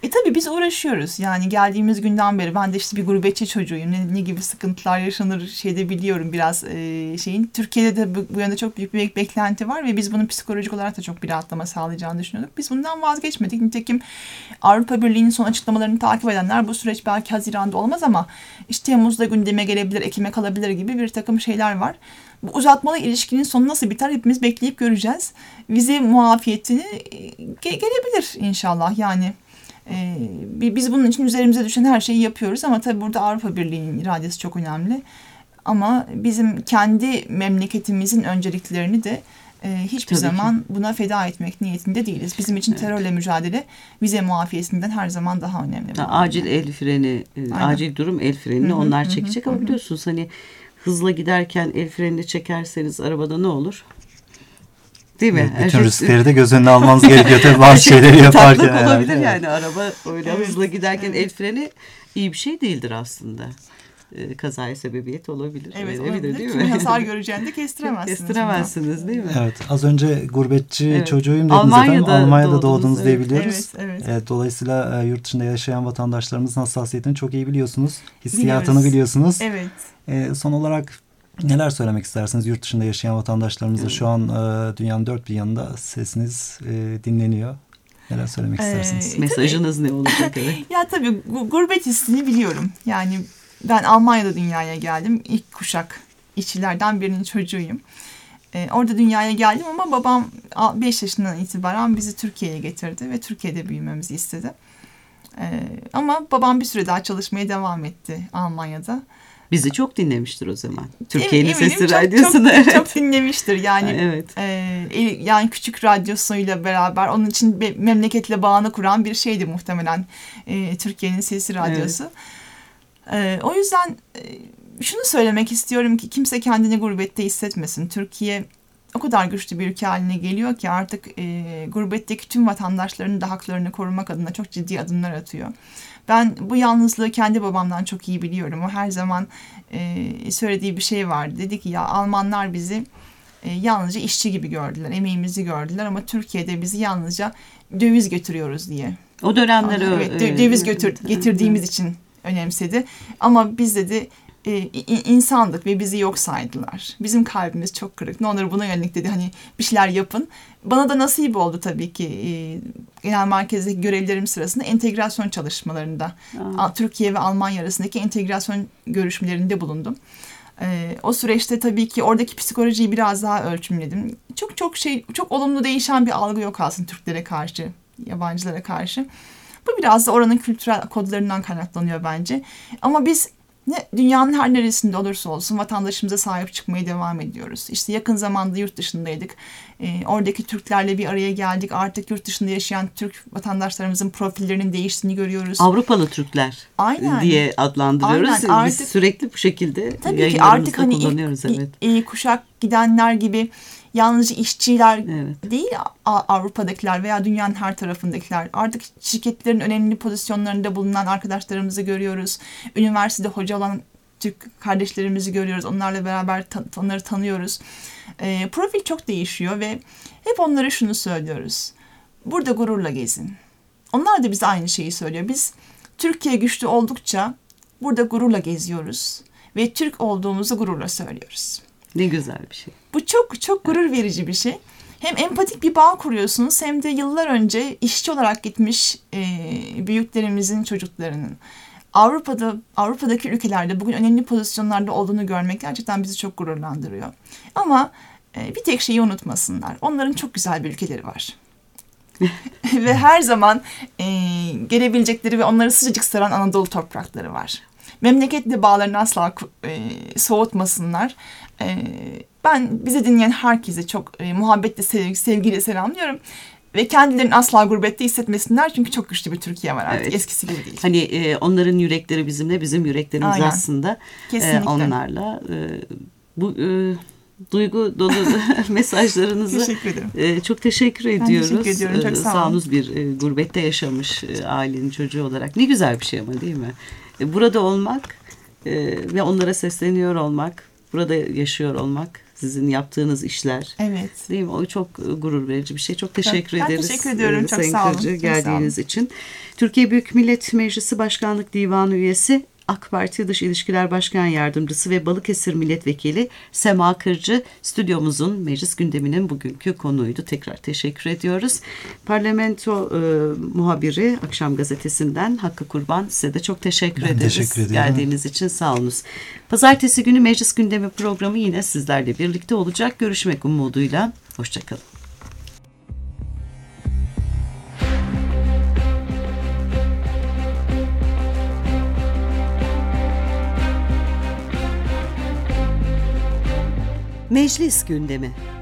Speaker 2: E tabii biz uğraşıyoruz. Yani geldiğimiz günden beri ben de işte bir gurbetçi çocuğuyum. Ne, ne gibi sıkıntılar yaşanır şeyde biliyorum biraz e, şeyin. Türkiye'de de bu, bu yönde çok büyük bir beklenti var ve biz bunun psikolojik olarak da çok bir rahatlama sağlayacağını düşünüyorduk. Biz bundan vazgeçmedik. Nitekim Avrupa Birliği'nin son açıklamalarını takip edenler bu süreç belki Haziran'da olmaz ama işte Temmuz'da gündeme gelebilir, Ekim'e kalabilir gibi bir takım şeyler var. Bu uzatmalı ilişkinin sonu nasıl biter hepimiz bekleyip göreceğiz. Vize muafiyetini ge- gelebilir inşallah yani. Ee, biz bunun için üzerimize düşen her şeyi yapıyoruz ama tabii burada Avrupa Birliği'nin iradesi çok önemli. Ama bizim kendi memleketimizin önceliklerini de e, hiçbir tabii zaman ki. Buna feda etmek niyetinde değiliz. Bizim için evet. terörle mücadele vize muafiyetinden her zaman daha önemli.
Speaker 1: Ha, acil el freni, Aynen. acil durum el frenini hı-hı, onlar çekecek hı-hı, ama biliyorsunuz hani hızla giderken el frenini çekerseniz arabada ne olur? Değil mi?
Speaker 3: Evet, bütün riskleri de göz önüne almanız gerekiyor tabii bazı şeyleri yaparken.
Speaker 1: Taklık olabilir yani, yani araba öyle evet. hızla giderken evet. el freni iyi bir şey değildir aslında. Ee, kazaya sebebiyet olabilir.
Speaker 2: Evet olabilir. olabilir değil mi? Hasar göreceğini de kestiremezsiniz.
Speaker 1: Kestiremezsiniz değil mi?
Speaker 3: Evet az önce gurbetçi evet. çocuğuyum dediniz
Speaker 1: Almanya'da
Speaker 3: efendim. Almanya'da doğdunuz, doğdunuz
Speaker 1: evet.
Speaker 3: diye biliyoruz.
Speaker 2: Evet, evet.
Speaker 3: Evet, dolayısıyla e, yurt dışında yaşayan vatandaşlarımızın hassasiyetini çok iyi biliyorsunuz. Hissiyatını Biliyoruz. biliyorsunuz.
Speaker 2: Evet.
Speaker 3: E, son olarak neler söylemek istersiniz yurt dışında yaşayan vatandaşlarımıza? Evet. Şu an e, dünyanın dört bir yanında sesiniz e, dinleniyor. Neler söylemek ee, istersiniz?
Speaker 1: Mesajınız ne olacak? Evet.
Speaker 2: Ya tabii gurbet hissini biliyorum. Yani ben Almanya'da dünyaya geldim. İlk kuşak işçilerden birinin çocuğuyum. Ee, orada dünyaya geldim ama babam beş yaşından itibaren bizi Türkiye'ye getirdi ve Türkiye'de büyümemizi istedi. Ee, ama babam bir süre daha çalışmaya devam etti Almanya'da.
Speaker 1: Bizi çok dinlemiştir o zaman. Türkiye'nin
Speaker 2: Eminim,
Speaker 1: Sesi
Speaker 2: çok,
Speaker 1: Radyosu'nu.
Speaker 2: Çok, evet. çok dinlemiştir. Yani
Speaker 1: evet.
Speaker 2: e, yani küçük radyosuyla beraber onun için bir memleketle bağını kuran bir şeydi muhtemelen e, Türkiye'nin Sesi Radyosu. Evet. E, o yüzden e, şunu söylemek istiyorum ki kimse kendini gurbette hissetmesin. Türkiye o kadar güçlü bir ülke haline geliyor ki artık e, gurbetteki tüm vatandaşlarının da haklarını korumak adına çok ciddi adımlar atıyor. Ben bu yalnızlığı kendi babamdan çok iyi biliyorum. O her zaman e, söylediği bir şey vardı. Dedi ki ya Almanlar bizi e, yalnızca işçi gibi gördüler. Emeğimizi gördüler ama Türkiye'de bizi yalnızca döviz götürüyoruz diye.
Speaker 1: O dönemleri
Speaker 2: evet, dö- döviz götür, getirdiğimiz için önemsedi. Ama biz dedi e, insandık ve bizi yok saydılar. Bizim kalbimiz çok kırık. Ne olur buna yönelik dedi hani bir şeyler yapın. Bana da nasip oldu tabii ki e, genel merkezdeki görevlerim sırasında entegrasyon çalışmalarında Aa. Türkiye ve Almanya arasındaki entegrasyon görüşmelerinde bulundum. E, o süreçte tabii ki oradaki psikolojiyi biraz daha ölçümledim. Çok çok şey çok olumlu değişen bir algı yok aslında Türklere karşı, yabancılara karşı. Bu biraz da oranın kültürel kodlarından kaynaklanıyor bence. Ama biz ne, dünyanın her neresinde olursa olsun vatandaşımıza sahip çıkmaya devam ediyoruz. İşte yakın zamanda yurt dışındaydık. E, oradaki Türklerle bir araya geldik. Artık yurt dışında yaşayan Türk vatandaşlarımızın profillerinin değiştiğini görüyoruz.
Speaker 1: Avrupalı Türkler
Speaker 2: Aynen.
Speaker 1: diye adlandırıyoruz.
Speaker 2: Aynen. Artık,
Speaker 1: Biz sürekli bu şekilde
Speaker 2: tabii ki artık hani
Speaker 1: kullanıyoruz.
Speaker 2: ilk,
Speaker 1: evet.
Speaker 2: ilk kuşak gidenler gibi yalnızca işçiler
Speaker 1: evet.
Speaker 2: değil Avrupa'dakiler veya dünyanın her tarafındakiler. Artık şirketlerin önemli pozisyonlarında bulunan arkadaşlarımızı görüyoruz. Üniversitede hoca olan Türk kardeşlerimizi görüyoruz. Onlarla beraber ta- onları tanıyoruz. E, profil çok değişiyor ve hep onlara şunu söylüyoruz. Burada gururla gezin. Onlar da bize aynı şeyi söylüyor. Biz Türkiye güçlü oldukça burada gururla geziyoruz ve Türk olduğumuzu gururla söylüyoruz.
Speaker 1: Ne güzel bir şey.
Speaker 2: Bu çok çok gurur verici bir şey. Hem empatik bir bağ kuruyorsunuz hem de yıllar önce işçi olarak gitmiş e, büyüklerimizin çocuklarının Avrupa'da Avrupa'daki ülkelerde bugün önemli pozisyonlarda olduğunu görmek gerçekten bizi çok gururlandırıyor. Ama e, bir tek şeyi unutmasınlar. Onların çok güzel bir ülkeleri var. Ve her zaman e, gelebilecekleri ve onları sıcacık saran Anadolu toprakları var. Memleketle bağlarını asla e, soğutmasınlar. E, ben bizi dinleyen herkese çok e, muhabbetle, sev, sevgiyle selamlıyorum. Ve kendilerini asla gurbette hissetmesinler çünkü çok güçlü bir Türkiye var artık. Evet. Eskisi gibi değil.
Speaker 1: Hani e, onların yürekleri bizimle, bizim yüreklerimiz Aynen. aslında e, onlarla. E, bu e, duygu dolu mesajlarınızı
Speaker 2: teşekkür ederim.
Speaker 1: E, çok teşekkür ediyoruz.
Speaker 2: Ben teşekkür ediyorum. Çok sağ olun.
Speaker 1: Sağ bir e, gurbette yaşamış e, ailenin çocuğu olarak. Ne güzel bir şey ama değil mi? E, burada olmak e, ve onlara sesleniyor olmak, burada yaşıyor olmak Sizin yaptığınız işler.
Speaker 2: Evet.
Speaker 1: Değil mi? O çok gurur verici bir şey. Çok teşekkür
Speaker 2: ben
Speaker 1: ederiz.
Speaker 2: teşekkür ediyorum. Çok
Speaker 1: Sayın
Speaker 2: sağ olun.
Speaker 1: Kırcı,
Speaker 2: Çok
Speaker 1: geldiğiniz
Speaker 2: sağ olun.
Speaker 1: için. Türkiye Büyük Millet Meclisi Başkanlık Divanı üyesi, AK Parti Dış İlişkiler Başkan Yardımcısı ve Balıkesir Milletvekili Sema Kırcı stüdyomuzun meclis gündeminin bugünkü konuğuydu. Tekrar teşekkür ediyoruz. Parlamento e, muhabiri Akşam Gazetesi'nden Hakkı Kurban, size de çok teşekkür
Speaker 3: Ben
Speaker 1: ederiz.
Speaker 3: teşekkür ediyorum.
Speaker 1: Geldiğiniz için sağ olunuz. Pazartesi günü meclis gündemi programı yine sizlerle birlikte olacak. Görüşmek umuduyla. Hoşçakalın. Meclis gündemi.